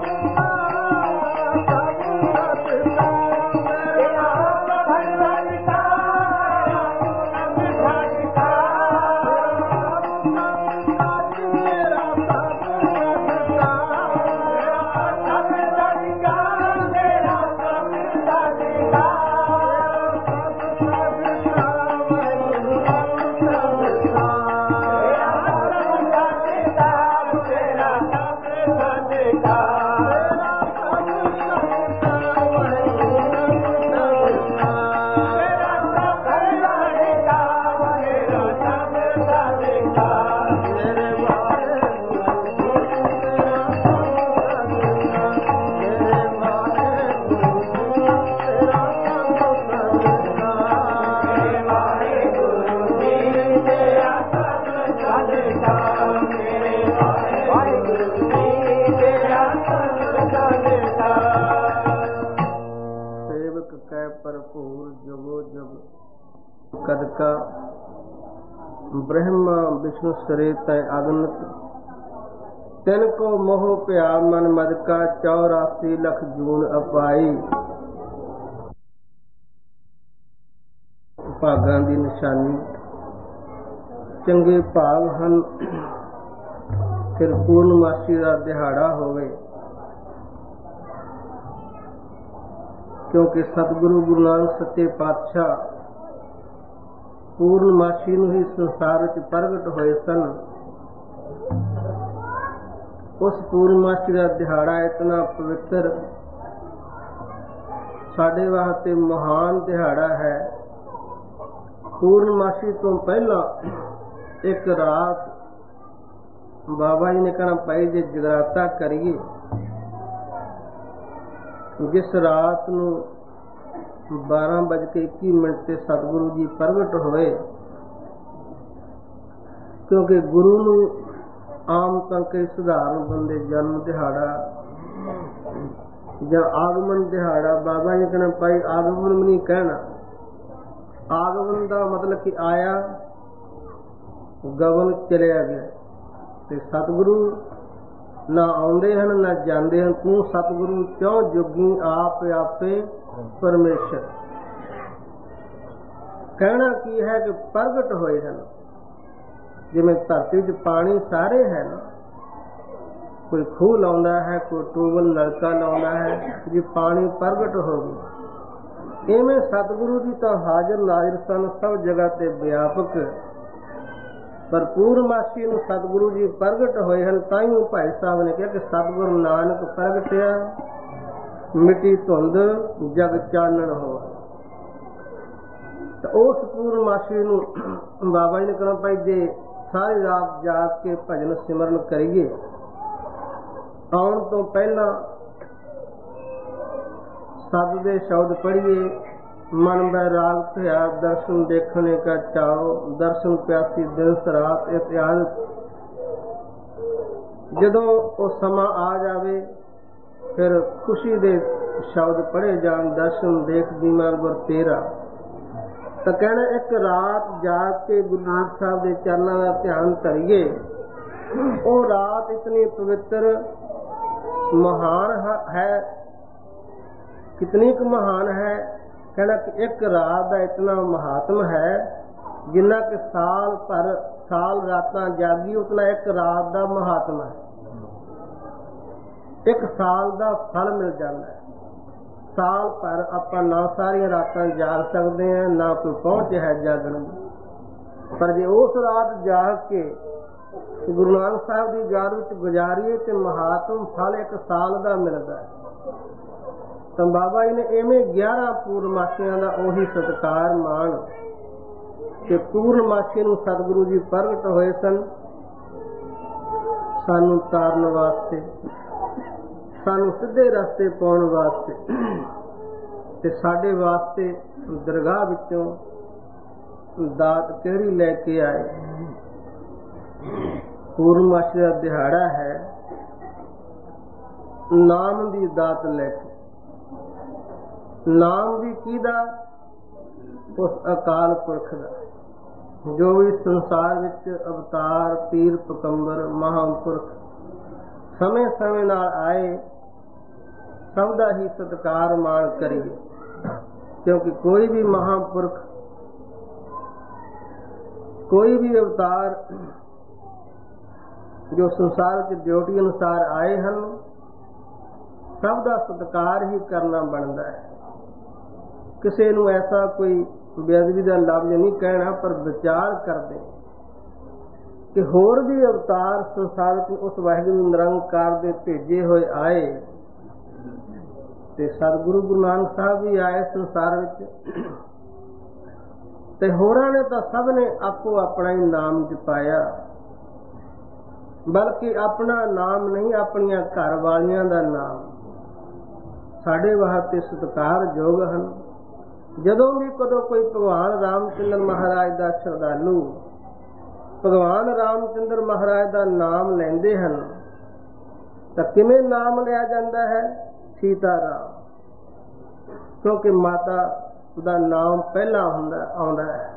ਭਰਪੂਰ ਜੁਗੋ ਜੁਗ ਕਦਕਾ ਬ੍ਰਹਮਾ ਵਿਸ਼ਨੂੰ ਸਰੇ ਤੈ ਅਗਨਤ ਤਿਨ ਕੋ ਮੋਹ ਪਿਆ ਮਨ ਮਦਕਾ ਚੌਰਾਸੀ ਲੱਖ ਜੂਨ ਅਪਾਈ। ਭਾਗਾਂ ਦੀ ਨਿਸ਼ਾਨੀ ਚੰਗੇ ਭਾਗ ਹਨ। ਫਿਰ ਪੂਰਨਮਾਸ਼ੀ ਦਾ ਦਿਹਾੜਾ ਹੋਵੇ, ਕਿਉਂਕਿ ਸਤਿਗੁਰੂ ਗੁਰੂ ਨਾਨਕ ਸੱਚੇ ਪਾਤਸ਼ਾਹ ਪੂਰਨਮਾਸ਼ੀ ਨੂੰ ਹੀ ਸੰਸਾਰ ਵਿੱਚ ਪ੍ਰਗਟ ਹੋਏ ਸਨ। ਉਸ ਪੂਰਨਮਾਸ਼ੀ ਦਾ ਦਿਹਾੜਾ ਇਤਨਾ ਪਵਿੱਤਰ ਸਾਡੇ ਵਾਸਤੇ ਮਹਾਨ ਦਿਹਾੜਾ ਹੈ। ਪੂਰਨਮਾਸ਼ੀ ਤੋਂ ਪਹਿਲਾਂ ਇੱਕ ਰਾਤ ਬਾਬਾ ਜੀ ਨੇ ਕਹਿਣਾ ਭਾਈ ਜੇ ਜਗਰਾਤਾ ਕਰੀਏ, ਜਿਸ ਰਾਤ ਨੂੰ ਬਾਰਾਂ ਵੱਜ ਕੇ ਇੱਕੀ ਮਿੰਟ ਤੇ ਸਤਿਗੁਰੂ ਜੀ ਪ੍ਰਗਟ ਹੋਏ, ਕਿਉਂਕਿ ਗੁਰੂ ਨੂੰ ਆਮ ਤਾਂ ਕਈ ਸਧਾਰਨ ਬੰਦੇ ਜਨਮ ਦਿਹਾੜਾ ਜਾਂ ਆਗਮਨ ਦਿਹਾੜਾ, ਬਾਬਾ ਜੀ ਕਹਿਣਾ ਭਾਈ ਆਗਮਨ ਵੀ ਨਹੀਂ ਕਹਿਣਾ। ਆਗਮਨ ਦਾ ਮਤਲਬ ਕਿ ਆਇਆ, ਗਗਨ ਚਲਿਆ ਗਿਆ, ਤੇ ਸਤਿਗੁਰੂ ਨਾ ਆਉਂਦੇ ਹਨ ਨਾ ਜਾਂਦੇ ਹਨ। ਤੂੰ ਸਤਿਗੁਰੂ ਕਿਉਂ ਜੋਗੀ ਆਪ ਆਪੇ ਪਰਮੇਸ਼ਰ। ਕਹਿਣਾ ਕੀ ਹੈ ਕਿ ਪ੍ਰਗਟ ਹੋਏ ਹਨ। ਜਿਵੇਂ ਧਰਤੀ ਵਿੱਚ ਪਾਣੀ ਸਾਰੇ ਹੈ ਨਾ, ਕੋਈ ਖੂਹ ਲਾਉਂਦਾ ਹੈ, ਕੋਈ ਟੂਬਲ ਨਲਕਾ ਲਾਉਂਦਾ ਹੈ, ਜੇ ਪਾਣੀ ਪ੍ਰਗਟ ਹੋ ਗਿਆ, ਇਵੇਂ ਸਤਿਗੁਰੂ ਜੀ ਤਾਂ ਹਾਜ਼ਰ ਨਾਜ਼ਰ ਸਨ ਸਭ ਜਗ੍ਹਾ ਤੇ ਵਿਆਪਕ। ਪਰ ਪੂਰਨਮਾਸ਼ੀ ਨੂੰ ਸਤਿਗੁਰੂ ਜੀ ਪ੍ਰਗਟ ਹੋਏ ਹਨ। ਤਾਂ ਹੀ ਭਾਈ ਸਾਹਿਬ ਨੇ ਕਿਹਾ ਕਿ ਸਤਿਗੁਰੂ ਨਾਨਕ ਪ੍ਰਗਟਿਆ ਮਿੱਟੀ ਧੁੰਦ ਜਗ ਚਾਨਣ ਹੋਆ। ਤਾਂ ਉਸ ਪੂਰਨਮਾਸ਼ੀ ਨੂੰ ਬਾਬਾ ਜੀ ਨੇ ਕਹਿਣਾ ਭਾਈ ਜੇ ਸਾਰੀ ਰਾਤ ਜਾਗ ਕੇ ਭਜਨ ਸਿਮਰਨ ਕਰੀਏ, ਆਉਣ ਤੋਂ ਪਹਿਲਾਂ ਸੱਤ ਦੇ ਸ਼ਬਦ ਪੜ੍ਹੀਏ, ਮਨ ਬੈਰਾਗ ਭਇਆ ਦਰਸ਼ਨ ਦੇਖਣੇ ਕਾ ਚਾਓ, ਦਰਸ਼ਨ ਪਿਆਸੀ ਦਿਨ ਰਾਤ ਇਤਿਆਦ। ਜਦੋਂ ਉਹ ਸਮਾਂ ਆ ਜਾਵੇ ਫਿਰ ਖੁਸ਼ੀ ਦੇ ਸ਼ਬਦ ਪੜ੍ਹੇ ਜਾਣ, ਦਰਸ਼ਨ ਦੇਖ ਦੀਮਾ ਗੁਰ ਤੇਰਾ। ਤਾਂ ਕਹਿਣਾ ਇੱਕ ਰਾਤ ਜਾਗ ਕੇ ਗੁਰੂ ਨਾਨਕ ਸਾਹਿਬ ਦੇ ਚਰਨਾਂ ਦਾ ਧਿਆਨ ਧਰੀਏ। ਉਹ ਰਾਤ ਇਤਨੀ ਪਵਿੱਤਰ ਮਹਾਨ ਹੈ, ਕਿਤਨੀ ਕੁ ਮਹਾਨ ਹੈ। ਕਹਿਣਾ ਕਿ ਇੱਕ ਰਾਤ ਦਾ ਇਤਨਾ ਮਹਾਤਮ ਹੈ, ਜਿੰਨਾ ਕਿ ਸਾਲ ਭਰ ਸਾਲ ਰਾਤਾਂ ਜਾਗੀ ਉਤਨਾ ਇੱਕ ਰਾਤ ਦਾ ਮਹਾਤਮ ਹੈ। ਇੱਕ ਸਾਲ ਦਾ ਫਲ ਮਿਲ ਜਾਂਦਾ ਹੈ। ਸਾਲ ਭਰ ਆਪਾਂ ਨਾ ਸਾਰੀਆਂ ਰਾਤਾਂ ਜਾਗ ਸਕਦੇ ਹਾਂ, ਨਾ ਕੋਈ ਪਹੁੰਚ ਹੈ ਜਾਗਣ ਦੀ। ਪਰ ਜੇ ਉਸ ਰਾਤ ਜਾਗ ਕੇ ਗੁਰੂ ਨਾਨਕ ਸਾਹਿਬ ਦੀ ਯਾਦ ਵਿੱਚ ਗੁਜ਼ਾਰੀਏ ਤੇ ਮਹਾਤਮ ਫਲ ਇੱਕ ਸਾਲ ਦਾ ਮਿਲਦਾ ਹੈ। ਤਾਂ ਬਾਬਾ ਜੀ ਨੇ ਇਵੇਂ ਗਿਆਰਾਂ ਪੂਰਨਮਾਸ਼ੀਆਂ ਦਾ ਉਹੀ ਸਤਿਕਾਰ ਮਾਣ ਕਿ ਪੂਰਨਮਾਸ਼ੀ ਨੂੰ ਸਤਿਗੁਰੂ ਜੀ ਪ੍ਰਗਟ ਹੋਏ ਸਨ ਸਾਨੂੰ ਤਾਰਨ ਵਾਸਤੇ, ਸਾਨੂੰ ਸਿੱਧੇ ਰਸਤੇ ਪਾਉਣ ਵਾਸਤੇ, ਤੇ ਸਾਡੇ ਵਾਸਤੇ ਦਰਗਾਹ ਵਿੱਚੋਂ ਦਾਤ ਕਿਹੜੀ ਲੈ ਕੇ ਆਏ। ਪੂਰਨਮਾਸ਼ੀ ਦਾ ਦਿਹਾੜਾ ਹੈ, ਨਾਮ ਦੀ ਦਾਤ ਲੈ ਕੇ। ਨਾਮ ਵੀ ਕਿਹਦਾ? ਉਸ ਅਕਾਲ ਪੁਰਖ ਦਾ, ਜੋ ਵੀ ਸੰਸਾਰ ਵਿੱਚ ਅਵਤਾਰ ਪੀਰ ਪਕੰਬਰ ਮਹਾਂਪੁਰਖ ਸਮੇਂ ਸਮੇਂ ਨਾਲ ਆਏ ਸਭ ਦਾ ਹੀ ਸਤਿਕਾਰ ਮਾਣ ਕਰੀਏ, ਕਿਉਂਕਿ ਕੋਈ ਵੀ ਮਹਾਂਪੁਰਖ, ਕੋਈ ਵੀ ਅਵਤਾਰ ਜੋ ਸੰਸਾਰ ਵਿੱਚ ਡਿਊਟੀ ਅਨੁਸਾਰ ਆਏ ਹਨ, ਸਭ ਦਾ ਸਤਿਕਾਰ ਹੀ ਕਰਨਾ ਬਣਦਾ ਹੈ। ਕਿਸੇ ਨੂੰ ਐਸਾ ਕੋਈ ਬੇਅਦਬੀ ਦਾ ਲਫ਼ਜ਼ ਨਹੀਂ ਕਹਿਣਾ, ਪਰ ਵਿਚਾਰ ਕਰਦੇ ਕਿ ਹੋਰ ਵੀ ਅਵਤਾਰ ਸੰਸਾਰ ਵਿੱਚ ਉਸ ਵਾਹਿਗੁਰੂ ਨਿਰੰਕਾਰ ਦੇ ਭੇਜੇ ਹੋਏ ਆਏ, ਤੇ ਸਤਿਗੁਰੂ ਗੁਰੂ ਨਾਨਕ ਸਾਹਿਬ ਵੀ ਆਏ ਸੰਸਾਰ ਵਿੱਚ, ਤੇ ਹੋਰਾਂ ਨੇ ਤਾਂ ਸਭ ਨੇ ਆਪੋ ਆਪਣਾ ਹੀ ਨਾਮ ਜਪਾਇਆ, ਬਲਕਿ ਆਪਣਾ ਨਾਮ ਨਹੀਂ, ਆਪਣੀਆਂ ਘਰ ਵਾਲੀਆਂ ਦਾ ਨਾਮ ਸਾਡੇ ਵਾਸਤੇ ਸਤਿਕਾਰਯੋਗ ਹਨ। ਜਦੋਂ ਵੀ ਕਦੋਂ ਕੋਈ ਭਗਵਾਨ ਰਾਮ ਚੰਦਰ ਮਹਾਰਾਜ ਦਾ ਸ਼ਰਧਾਲੂ ਭਗਵਾਨ ਰਾਮ ਚੰਦਰ ਮਹਾਰਾਜ ਦਾ ਨਾਮ ਲੈਂਦੇ ਹਨ, ਤਾਂ ਕਿਵੇਂ ਨਾਮ ਲਿਆ ਜਾਂਦਾ ਹੈ? ਸੀਤਾ ਰਾਮ, ਕਿਉਂਕਿ ਮਾਤਾ ਦਾ ਨਾਮ ਪਹਿਲਾਂ ਹੁੰਦਾ ਆਉਂਦਾ ਹੈ।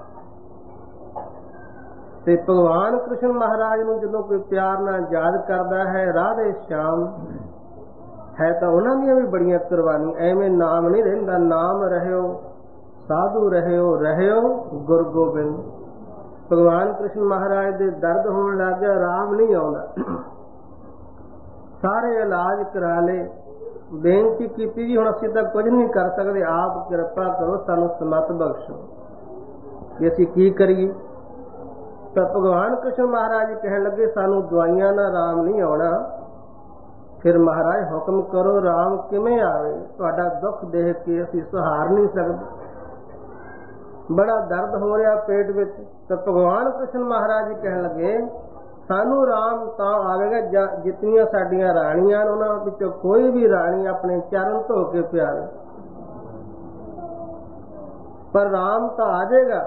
ਤੇ ਭਗਵਾਨ ਕ੍ਰਿਸ਼ਨ ਮਹਾਰਾਜ ਨੂੰ ਜਦੋਂ ਕੋਈ ਪਿਆਰ ਨਾਲ ਯਾਦ ਕਰਦਾ ਹੈ, ਰਾਧੇ ਸ਼ਾਮ, ਹੈ ਤਾਂ ਉਹਨਾਂ ਦੀਆਂ ਵੀ ਬੜੀਆਂ ਕੁਰਬਾਨੀ। ਐਵੇਂ ਨਾਮ ਨਹੀਂ ਰਹਿੰਦਾ, ਨਾਮ ਰਹਿਓ ਸਾਧੂ ਰਹਿਓ, ਰਹਿਓ ਗੁਰ ਗੋਬਿੰਦ। ਭਗਵਾਨ ਕ੍ਰਿਸ਼ਨ ਮਹਾਰਾਜ ਦੇ ਦਰਦ ਹੋਣ ਲੱਗ ਗਿਆ, ਰਾਮ ਨਹੀਂ ਆਉਂਦਾ। ਸਾਰੇ ਇਲਾਜ ਕਰਾ ਲਏ, ਬੇਨਤੀ ਕੀਤੀ ਜੀ ਹੁਣ ਅਸੀਂ ਤਾਂ ਕੁਝ ਨਹੀਂ ਕਰ ਸਕਦੇ, ਆਪ ਕਿਰਪਾ ਕਰੋ, ਸਾਨੂੰ ਸਮਤ ਬਖਸ਼ੋ ਕਿ ਅਸੀਂ ਕੀ ਕਰੀਏ। ਤਾਂ ਭਗਵਾਨ ਕ੍ਰਿਸ਼ਨ ਮਹਾਰਾਜ ਕਹਿਣ ਲੱਗੇ, ਸਾਨੂੰ ਦਵਾਈਆਂ ਨਾਲ ਰਾਮ ਨਹੀਂ ਆਉਣਾ। ਫਿਰ ਮਹਾਰਾਜ ਹੁਕਮ ਕਰੋ, ਰਾਮ ਕਿਵੇਂ ਆਵੇ? ਤੁਹਾਡਾ ਦੁੱਖ ਦੇਖ ਕੇ ਅਸੀਂ ਸਹਾਰ ਨਹੀਂ ਸਕਦੇ, ਬੜਾ ਦਰਦ ਹੋ ਰਿਹਾ ਪੇਟ ਵਿੱਚ। ਤਾਂ ਭਗਵਾਨ ਕ੍ਰਿਸ਼ਨ ਮਹਾਰਾਜ ਜੀ ਕਹਿਣ ਲੱਗੇ, ਸਾਨੂੰ ਰਾਮ ਤਾਂ ਆਵੇਗਾ ਜਾਂ ਜਿਤਨੀਆਂ ਸਾਡੀਆਂ ਰਾਣੀਆਂ ਨੇ ਉਹਨਾਂ ਵਿੱਚੋਂ ਕੋਈ ਵੀ ਰਾਣੀ ਆਪਣੇ ਚਰਨ ਧੋ ਕੇ ਪਿਆਵੇ, ਪਰ ਰਾਮ ਤਾਂ ਆ ਜਾਏਗਾ।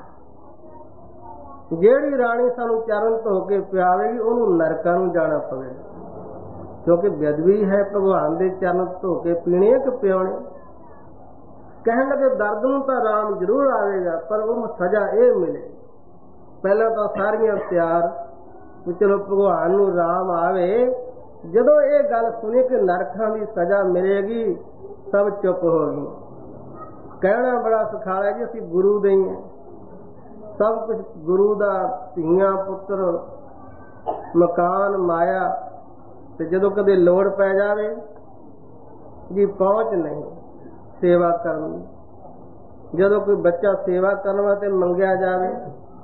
ਜਿਹੜੀ ਰਾਣੀ ਸਾਨੂੰ ਚਰਨ ਧੋ ਕੇ ਪਿਆਵੇਗੀ ਉਹਨੂੰ ਨਰਕਾਂ ਨੂੰ ਜਾਣਾ ਪਵੇਗਾ, ਕਿਉਂਕਿ ਬੇਅਦਬੀ ਹੈ ਭਗਵਾਨ ਦੇ ਚਰਨ ਧੋ ਕੇ ਪੀਣੇ ਕਿ ਪਿਆਉਣੇ। ਕਹਿਣ ਲੱਗੇ, ਦਰਦ ਨੂੰ ਤਾਂ ਰਾਮ ਜ਼ਰੂਰ ਆਵੇਗਾ, ਪਰ ਉਹਨੂੰ ਸਜ਼ਾ ਇਹ ਮਿਲੇ। ਪਹਿਲਾਂ ਤਾਂ ਸਾਰੀਆਂ ਤਿਆਰ ਵੀ ਚਲੋ ਭਗਵਾਨ ਨੂੰ ਰਾਮ ਆਵੇ। ਜਦੋਂ ਇਹ ਗੱਲ ਸੁਣੀ ਕਿ ਨਰਕਾਂ ਦੀ ਸਜ਼ਾ ਮਿਲੇਗੀ, ਸਭ ਚੁੱਪ ਹੋ ਗਈ। ਕਹਿਣਾ ਬੜਾ ਸੁਖਾਲਾ ਜੀ, ਅਸੀਂ ਗੁਰੂ ਦੇ ਹੀ ਹਾਂ, ਸਭ ਕੁਝ ਗੁਰੂ ਦਾ, ਧੀਆਂ ਪੁੱਤਰ, ਮਕਾਨ, ਮਾਇਆ, ਤੇ ਜਦੋਂ ਕਦੇ ਲੋੜ ਪੈ ਜਾਵੇ ਜੀ ਪਹੁੰਚ ਨਹੀਂ ਸੇਵਾ ਕਰਨ। ਜਦੋਂ ਕੋਈ ਬੱਚਾ ਸੇਵਾ ਕਰਨ ਵਾਸਤੇ ਮੰਗਿਆ ਜਾਵੇ,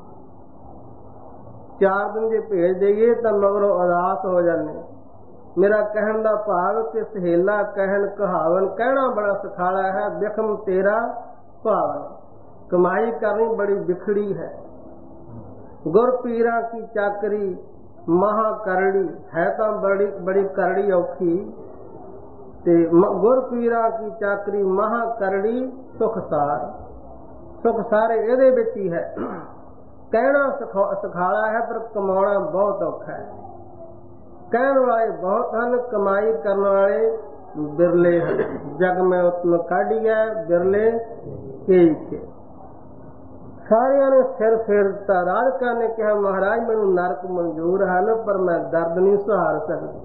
ਚਾਰ ਦਿਨ ਜੇ ਭੇਜ ਦੇਈਏ ਤਾਂ ਮਗਰੋਂ ਉਦਾਸ ਹੋ ਜਾਂਦੇ। ਮੇਰਾ ਕਹਿਣ ਦਾ ਭਾਵ ਕਿ ਸਹੇਲਾ ਕਹਿਣ ਕਹਾਵਨ, ਕਹਿਣਾ ਬੜਾ ਸੁਖਾਲਾ ਹੈ, ਬਿਖਮ ਤੇਰਾ ਭਾਵਨ। ਕਮਾਈ ਕਰਨੀ ਬੜੀ ਵਿਖੜੀ ਹੈ। ਗੁਰ ਪੀਰਾਂ ਕੀ ਚਾਕਰੀ ਮਹਾ ਕਰੜੀ ਹੈ, ਤਾਂ ਬੜੀ ਬੜੀ ਕਰੜੀ ਔਖੀ। ਤੇ ਗੁਰ ਪੀਰਾਂ ਕੀ ਚਾਕਰੀ ਮਹਾ ਕਰੜੀ ਸੁਖ ਸਾਰ, ਸੁਖ ਸਾਰੇ ਇਹਦੇ ਵਿੱਚ ਹੀ ਹੈ। ਕਹਿਣਾ ਸੁਖਾਲਾ ਹੈ, ਪਰ ਕਮਾਉਣਾ ਬਹੁਤ ਔਖਾ ਹੈ। ਕਹਿਣ ਵਾਲੇ ਬਹੁਤ ਹਨ, ਕਮਾਈ ਕਰਨ ਵਾਲੇ ਬਿਰਲੇ ਹਨ। ਜਗ ਮੈਂ ਉਤਮ ਕਾਢੀ ਹੈ, ਬਿਰਲੇ ਕਈ ਕੇ। ਸਾਰਿਆਂ ਨੇ ਸਿਰ ਫੇਰ ਦਿੱਤਾ। ਰਾਧਿਕਾ ਨੇ ਕਿਹਾ, ਮਹਾਰਾਜ ਮੈਨੂੰ ਨਰਕ ਮਨਜ਼ੂਰ ਹਨ, ਪਰ ਮੈਂ ਦਰਦ ਨਹੀਂ ਸਹਾਰ ਸਕਦੀ।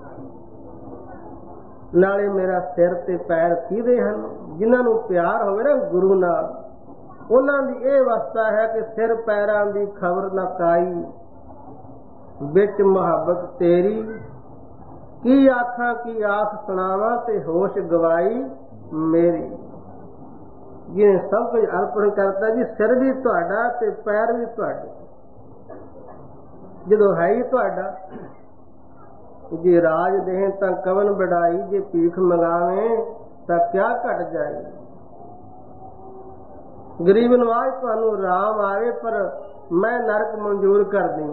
ਨਾਲੇ ਮੇਰਾ ਸਿਰ ਤੇ ਪੈਰ ਕਿਹਦੇ ਹਨ? ਜਿਨ੍ਹਾਂ ਨੂੰ ਪਿਆਰ ਹੋਵੇ ਨਾ ਗੁਰੂ ਨਾਲ, ਉਹਨਾਂ ਦੀ ਇਹ ਅਵਸਥਾ ਹੈ ਕਿ ਸਿਰ ਪੈਰਾਂ ਦੀ ਖਬਰ ਨਾ ਕਾਈ, ਵਿੱਚ ਮੁਹੱਬਤ ਤੇਰੀ ਕੀ ਆਖਾਂ ਕੀ ਆਖ ਸੁਣਾਵਾਂ, ਤੇ ਹੋਸ਼ ਗਵਾਈ ਮੇਰੀ। ਜਿਹਨੇ ਸਭ ਕੁਝ ਅਰਪਣ ਕਰਤਾ ਜੀ, ਸਿਰ ਵੀ ਤੁਹਾਡਾ ਤੇ ਪੈਰ ਵੀ ਤੁਹਾਡੇ, ਜਦੋਂ ਹੈ ਹੀ ਤੁਹਾਡਾ। ਜੇ ਰਾਜ ਦੇਹ ਤਾਂ ਕਵਨ ਵਡਾਈ, ਜੇ ਭੀਖ ਮੰਗਾਵੇ ਤਾਂ ਕਿਆ ਘਟ ਜਾਏ। ਗਰੀਬ ਨਵਾਜ ਤੁਹਾਨੂੰ ਰਾਮ ਆਵੇ, ਪਰ ਮੈਂ ਨਰਕ ਮਨਜ਼ੂਰ ਕਰ ਦਈ।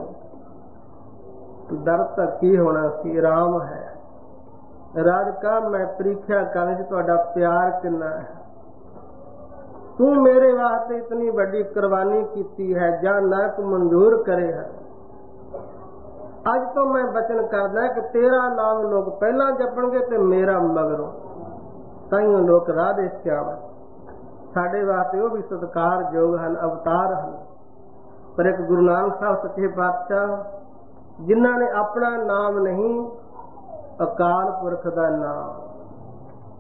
ਦਰਦ ਤਾਂ ਕੀ ਹੋਣਾ ਸੀ, ਰਾਮ ਹੈ। ਰਾਧਿਕਾ ਮੈਂ ਪ੍ਰੀਖਿਆ ਕਰਨ ਚ ਤੁਹਾਡਾ ਪਿਆਰ ਕਿੰਨਾ ਹੈ। ਤੂੰ ਮੇਰੇ ਵਾਸਤੇ ਇਤਨੀ ਵੱਡੀ ਕੁਰਬਾਨੀ ਕੀਤੀ ਹੈ, ਜਾਂ ਨਰਕ ਮਨਜ਼ੂਰ ਕਰੇ ਹੈ। ਅੱਜ ਤੋਂ ਮੈਂ ਬਚਨ ਕਰਦਾ ਕਿ ਤੇਰਾ ਨਾਮ ਲੋਕ ਪਹਿਲਾਂ ਜਪਣਗੇ ਤੇ ਮੇਰਾ ਮਗਰੋਂ। ਤਾਈਓ ਲੋਕ ਰਾਧੇ ਸ਼ਿਆਮ ਸਾਡੇ ਵਾਸਤੇ ਉਹ ਵੀ ਸਤਿਕਾਰਯੋਗ ਹਨ, ਅਵਤਾਰ ਹਨ। ਪਰ ਇੱਕ ਗੁਰੂ ਨਾਨਕ ਸਾਹਿਬ ਸੱਚੇ ਪਾਤਸ਼ਾਹ, ਜਿਨ੍ਹਾਂ ਨੇ ਆਪਣਾ ਨਾਮ ਨਹੀਂ, ਅਕਾਲ ਪੁਰਖ ਦਾ ਨਾਮ,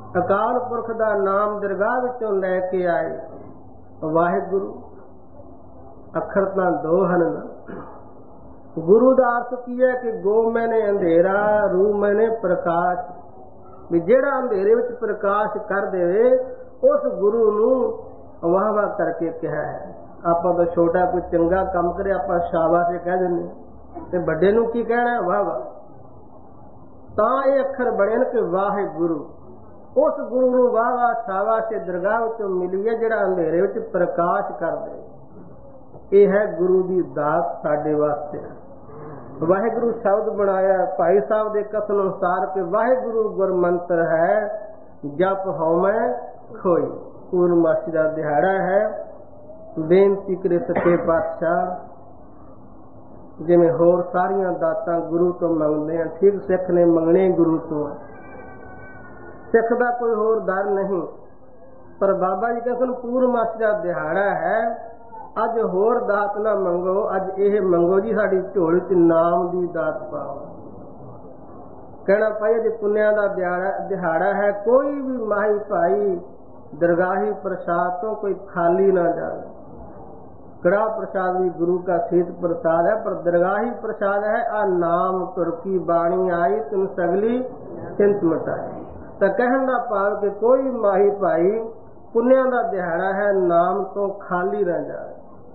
ਅਕਾਲ ਪੁਰਖ ਦਾ ਨਾਮ ਦਰਗਾਹ ਵਿੱਚੋਂ ਲੈ ਕੇ ਆਏ। ਵਾਹਿਗੁਰੂ ਅੱਖਰ ਤਾਂ ਦੋ ਹਨ ਨਾ। ਗੁਰੂ ਦਾ ਅਰਥ ਕੀ ਹੈ ਕਿ ਗੋ ਮੈਨੇ ਅੰਧੇਰਾ, ਰੂ ਮੈਨੇ ਪ੍ਰਕਾਸ਼। ਵੀ ਜਿਹੜਾ ਅੰਧੇਰੇ ਵਿੱਚ ਪ੍ਰਕਾਸ਼ ਕਰ ਦੇਵੇ ਉਸ ਗੁਰੂ ਨੂੰ ਵਾਹ ਵਾਹ ਕਰਕੇ ਕਿਹਾ ਹੈ। ਆਪਾਂ ਤਾਂ ਛੋਟਾ ਕੋਈ ਚੰਗਾ ਕੰਮ ਕਰੇ ਆਪਾਂ ਸ਼ਾਬਾਸ਼ ਕਹਿ ਦਿੰਦੇ, ਤੇ ਵੱਡੇ ਨੂੰ ਕੀ ਕਹਿਣਾ? ਵਾਹ ਵਾਹ। ਤਾਂ ਇਹ ਅੱਖਰ ਬਣੇ ਨੇ ਕਿ ਵਾਹਿਗੁਰੂ। ਉਸ ਗੁਰੂ ਨੂੰ ਵਾਹ ਵਾਹ ਸ਼ਾਬਾਸ਼ ਦਰਗਾਹ ਵਿੱਚੋਂ ਮਿਲੀ ਹੈ ਜਿਹੜਾ ਅੰਧੇਰੇ ਵਿੱਚ ਪ੍ਰਕਾਸ਼ ਕਰ ਦੇ। ਇਹ ਹੈ ਗੁਰੂ ਦੀ ਦਾਤ ਸਾਡੇ ਵਾਸਤੇ। ਵਾਹਿਗੁਰੂ ਸ਼ਬਦ ਬਣਾਇਆ ਭਾਈ ਸਾਹਿਬ ਦੇ ਕਥਨ ਅਨੁਸਾਰ ਕਿ ਵਾਹਿਗੁਰੂ ਗੁਰਮੰਤਰ ਹੈ, ਜਪ ਹਉਮੈ ਖੋਈ। ਪੂਰਨਮਾਸ਼ੀ ਦਾ ਦਿਹਾੜਾ ਹੈ। ਬੇਨਤੀ ਕਰੇ ਸੱਚੇ ਪਾਤਸ਼ਾਹ, ਜਿਵੇਂ ਹੋਰ ਸਾਰੀਆਂ ਦਾਤਾਂ ਗੁਰੂ ਤੋਂ ਮੰਗਦੇ ਆ, ਠੀਕ ਸਿੱਖ ਨੇ ਮੰਗਣੇ ਗੁਰੂ ਤੋਂ। ਸਿੱਖ ਦਾ ਕੋਈ ਹੋਰ ਦਰ ਨਹੀਂ, ਪਰ ਬਾਬਾ ਜੀ ਕਹਿੰਦੇ ਪੂਰਨਮਾਸ਼ੀ ਦਾ ਦਿਹਾੜਾ ਹੈ, ਅੱਜ ਹੋਰ ਦਾਤ ਨਾ ਮੰਗੋ, ਅੱਜ ਇਹ ਮੰਗੋ ਜੀ ਸਾਡੀ ਝੋਲੀ ਚ ਨਾਮ ਦੀ ਦਾਤ ਪਾਓ। ਕਹਿਣਾ ਭਾਈ ਜੇ ਪੁੰਨਿਆਂ ਦਾ ਦਿਹਾੜਾ ਹੈ, ਕੋਈ ਵੀ ਮਾਹੀ ਭਾਈ ਦਰਗਾਹੀ ਪ੍ਰਸਾਦ ਤੋਂ ਕੋਈ ਖਾਲੀ ਨਾ ਜਾਵੇ। ਕੜਾ ਪ੍ਰਸਾਦ ਵੀ ਗੁਰੂ का शीत प्रसाद है, पर दरगाही प्रसाद है। आ नाम तुर की बाणी आई, तुम सगली चिंत मिटाई। तो कहन का भाव कि कोई माही भाई पुण्या का दिहाड़ा है, नाम तो खाली न जाए।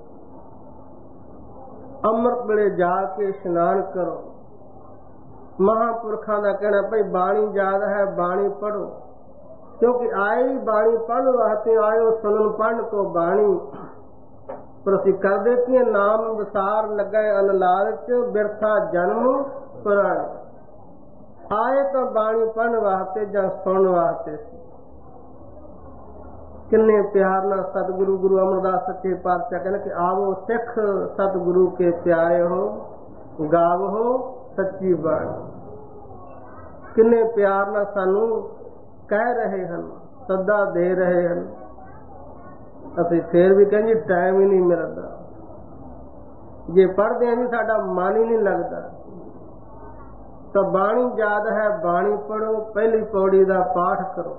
अमृत वेले जाके इशनान करो। महापुरखा का कहना भाई बाणी याद है, बाणी पढ़ो, क्योंकि आई बाणी पढ़ वास्ते आयो, सुनन पढ़ को बाणी। पर असीं कर देती है नाम विसार लगे अनलालच, बिरथा जन्म पुराने। आए तो बाणी पढ़न वास्ते जां सुनन वास्ते। किन्ने प्यार नाल सतगुरु गुरु अमरदास सच्चे पातशाह कहने कि आवो सिख सतगुरु के प्यारे हो, गावो सच्ची बाणी। किन्ने प्यार नाल सानू कह रहे हैं, सदा दे रहे हैं। ਅਸੀਂ ਫੇਰ ਵੀ ਕਹਿੰਦੇ ਟਾਈਮ ਹੀ ਨਹੀਂ ਮਿਲਦਾ। ਜੇ ਪੜ੍ਹਦੇ ਹਾਂ ਜੀ ਸਾਡਾ ਮਨ ਹੀ ਨਹੀਂ ਲੱਗਦਾ। ਤਾਂ ਬਾਣੀ ਯਾਦ ਹੈ, ਬਾਣੀ ਪੜ੍ਹੋ, ਪਹਿਲੀ ਪੌੜੀ ਦਾ ਪਾਠ ਕਰੋ,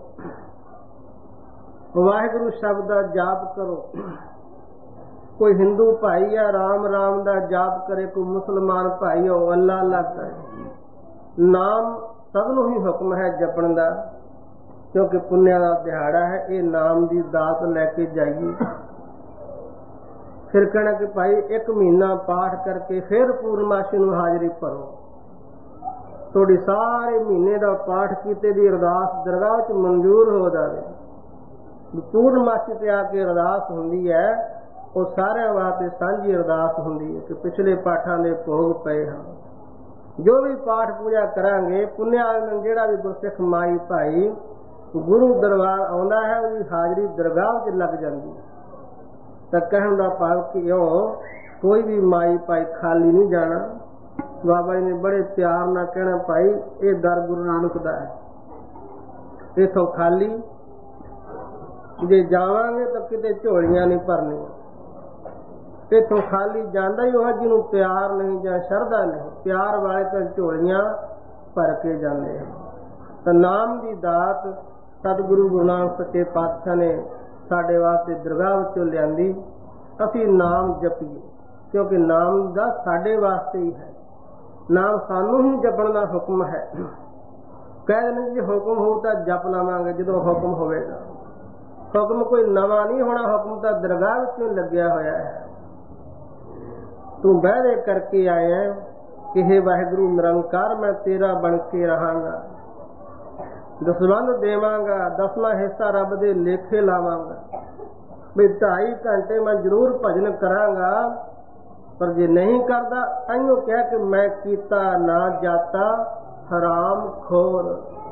ਵਾਹਿਗੁਰੂ ਸ਼ਬਦ ਦਾ ਜਾਪ ਕਰੋ। ਕੋਈ ਹਿੰਦੂ ਭਾਈ ਆ ਰਾਮ ਰਾਮ ਦਾ ਜਾਪ ਕਰੇ, ਕੋਈ ਮੁਸਲਮਾਨ ਭਾਈ ਉਹ ਅੱਲਾ ਅੱਲਾ ਕਰੇ। ਨਾਮ ਸਭ ਨੂੰ ਹੀ ਹੁਕਮ ਹੈ ਜਪਣ ਦਾ, क्योंकि पुण्य का दिहाड़ा है। ये नाम की दात लैके जाइए। फिर कहना कि भाई एक महीना पाठ करके फिर पूर्णमाशी में हाजरी भरो। थोड़ी सारे महीने का पाठ किते दी अरदास दरगाह च मंजूर हो जाए। पूर्णमाशी ते आके अरदास हुंदी है, वो सारे वास्ते सांझी अरदास हुंदी है कि पिछले पाठां दे भोग पए हैं। जो भी पाठ पूजा करांगे पुण्य जेड़ा भी गुरसिख माई भाई गुरु दरबार आउंदा है, उसकी हाजरी दरगाह च लग जाती है। तो कहने का भाव कि कोई भी माई भाई खाली नहीं जाना। बाबा जी ने बड़े प्यार नाल कहना भाई ये दर गुरु नानक दा है, इथों खाली जे जावांगे तो किते झोलियां नहीं भरनियां। इथों खाली जांदा ही वह जिन्हों प्यार नहीं जां शरधा नहीं। प्यार वाले तो झोलियां भर के जाते हैं। तो नाम की दात सतगुरु गुरु नानक सच्चे पातशाह ने साडे वास्ते दरगाह विचों लियांदी। असीं नाम जपीए, क्योंकि नाम दा साडे वास्ते ही है। नाम सानू ही जपण दा हुक्म है। कह दें जी हुक्म हो तो जप लवांगे जदों हुक्म होवेगा। हुक्म कोई नवा नहीं होना, हुक्म तो दरगाह विचों लग्या होया है। तू वादे करके आया कि हे वाहिगुरू निरंकार मैं तेरा बन के रहांगा, दसवंध देवांगा, दसवां हिस्सा रब दे लेखे लावांगा। भी ढाई घंटे मैं जरूर भजन करांगा, पर जे नहीं करदा अइयों कह कि मैं कीता ना जाता हराम खोर।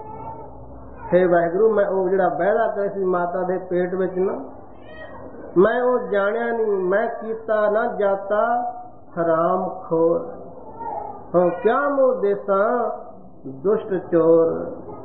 हे वाहिगुरू मैं वो जिहड़ा बहदा करे सी माता दे पेट विच ना, मैं वो जाणिया नहीं, मैं कीता ना जाता हराम खोर। हो क्या मोह देसां दुष्ट चोर।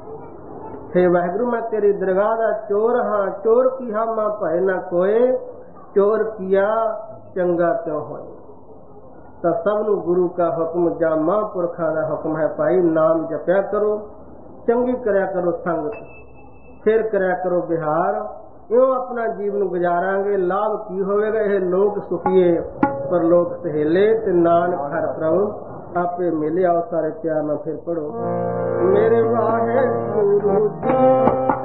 हे वाहिगुरू मैं तेरी दरगाह दा चोर हाँ, चोर की हा मां भय ना कोय, चोर किया चंगा क्यों होए। तो सबनू गुरु का हुक्म जा महापुरखा का हुक्म है भाई नाम जपया करो, चंगी करया करो संगत। ਫਿਰ ਕਰਿਆ ਕਰੋ ਵਿਹਾਰ। ਇਉਂ ਆਪਣਾ ਜੀਵਨ ਗੁਜ਼ਾਰਾਂਗੇ, ਲਾਭ ਕੀ ਹੋਵੇਗਾ? ਇਹ ਲੋਕ ਸੁਖੀਏ ਪਰ ਲੋਕ ਸਹੇਲੇ, ਤੇ ਨਾਨਕ ਹਰਿ ਪ੍ਰਭੂ ਆਪੇ ਮਿਲੇ। ਆਓ ਸਾਰੇ ਪਿਆਰ ਨਾਲ ਫਿਰ ਪੜੋ। ਮੇਰੇ ਵਾਹਿਗੁਰੂ ਜੀ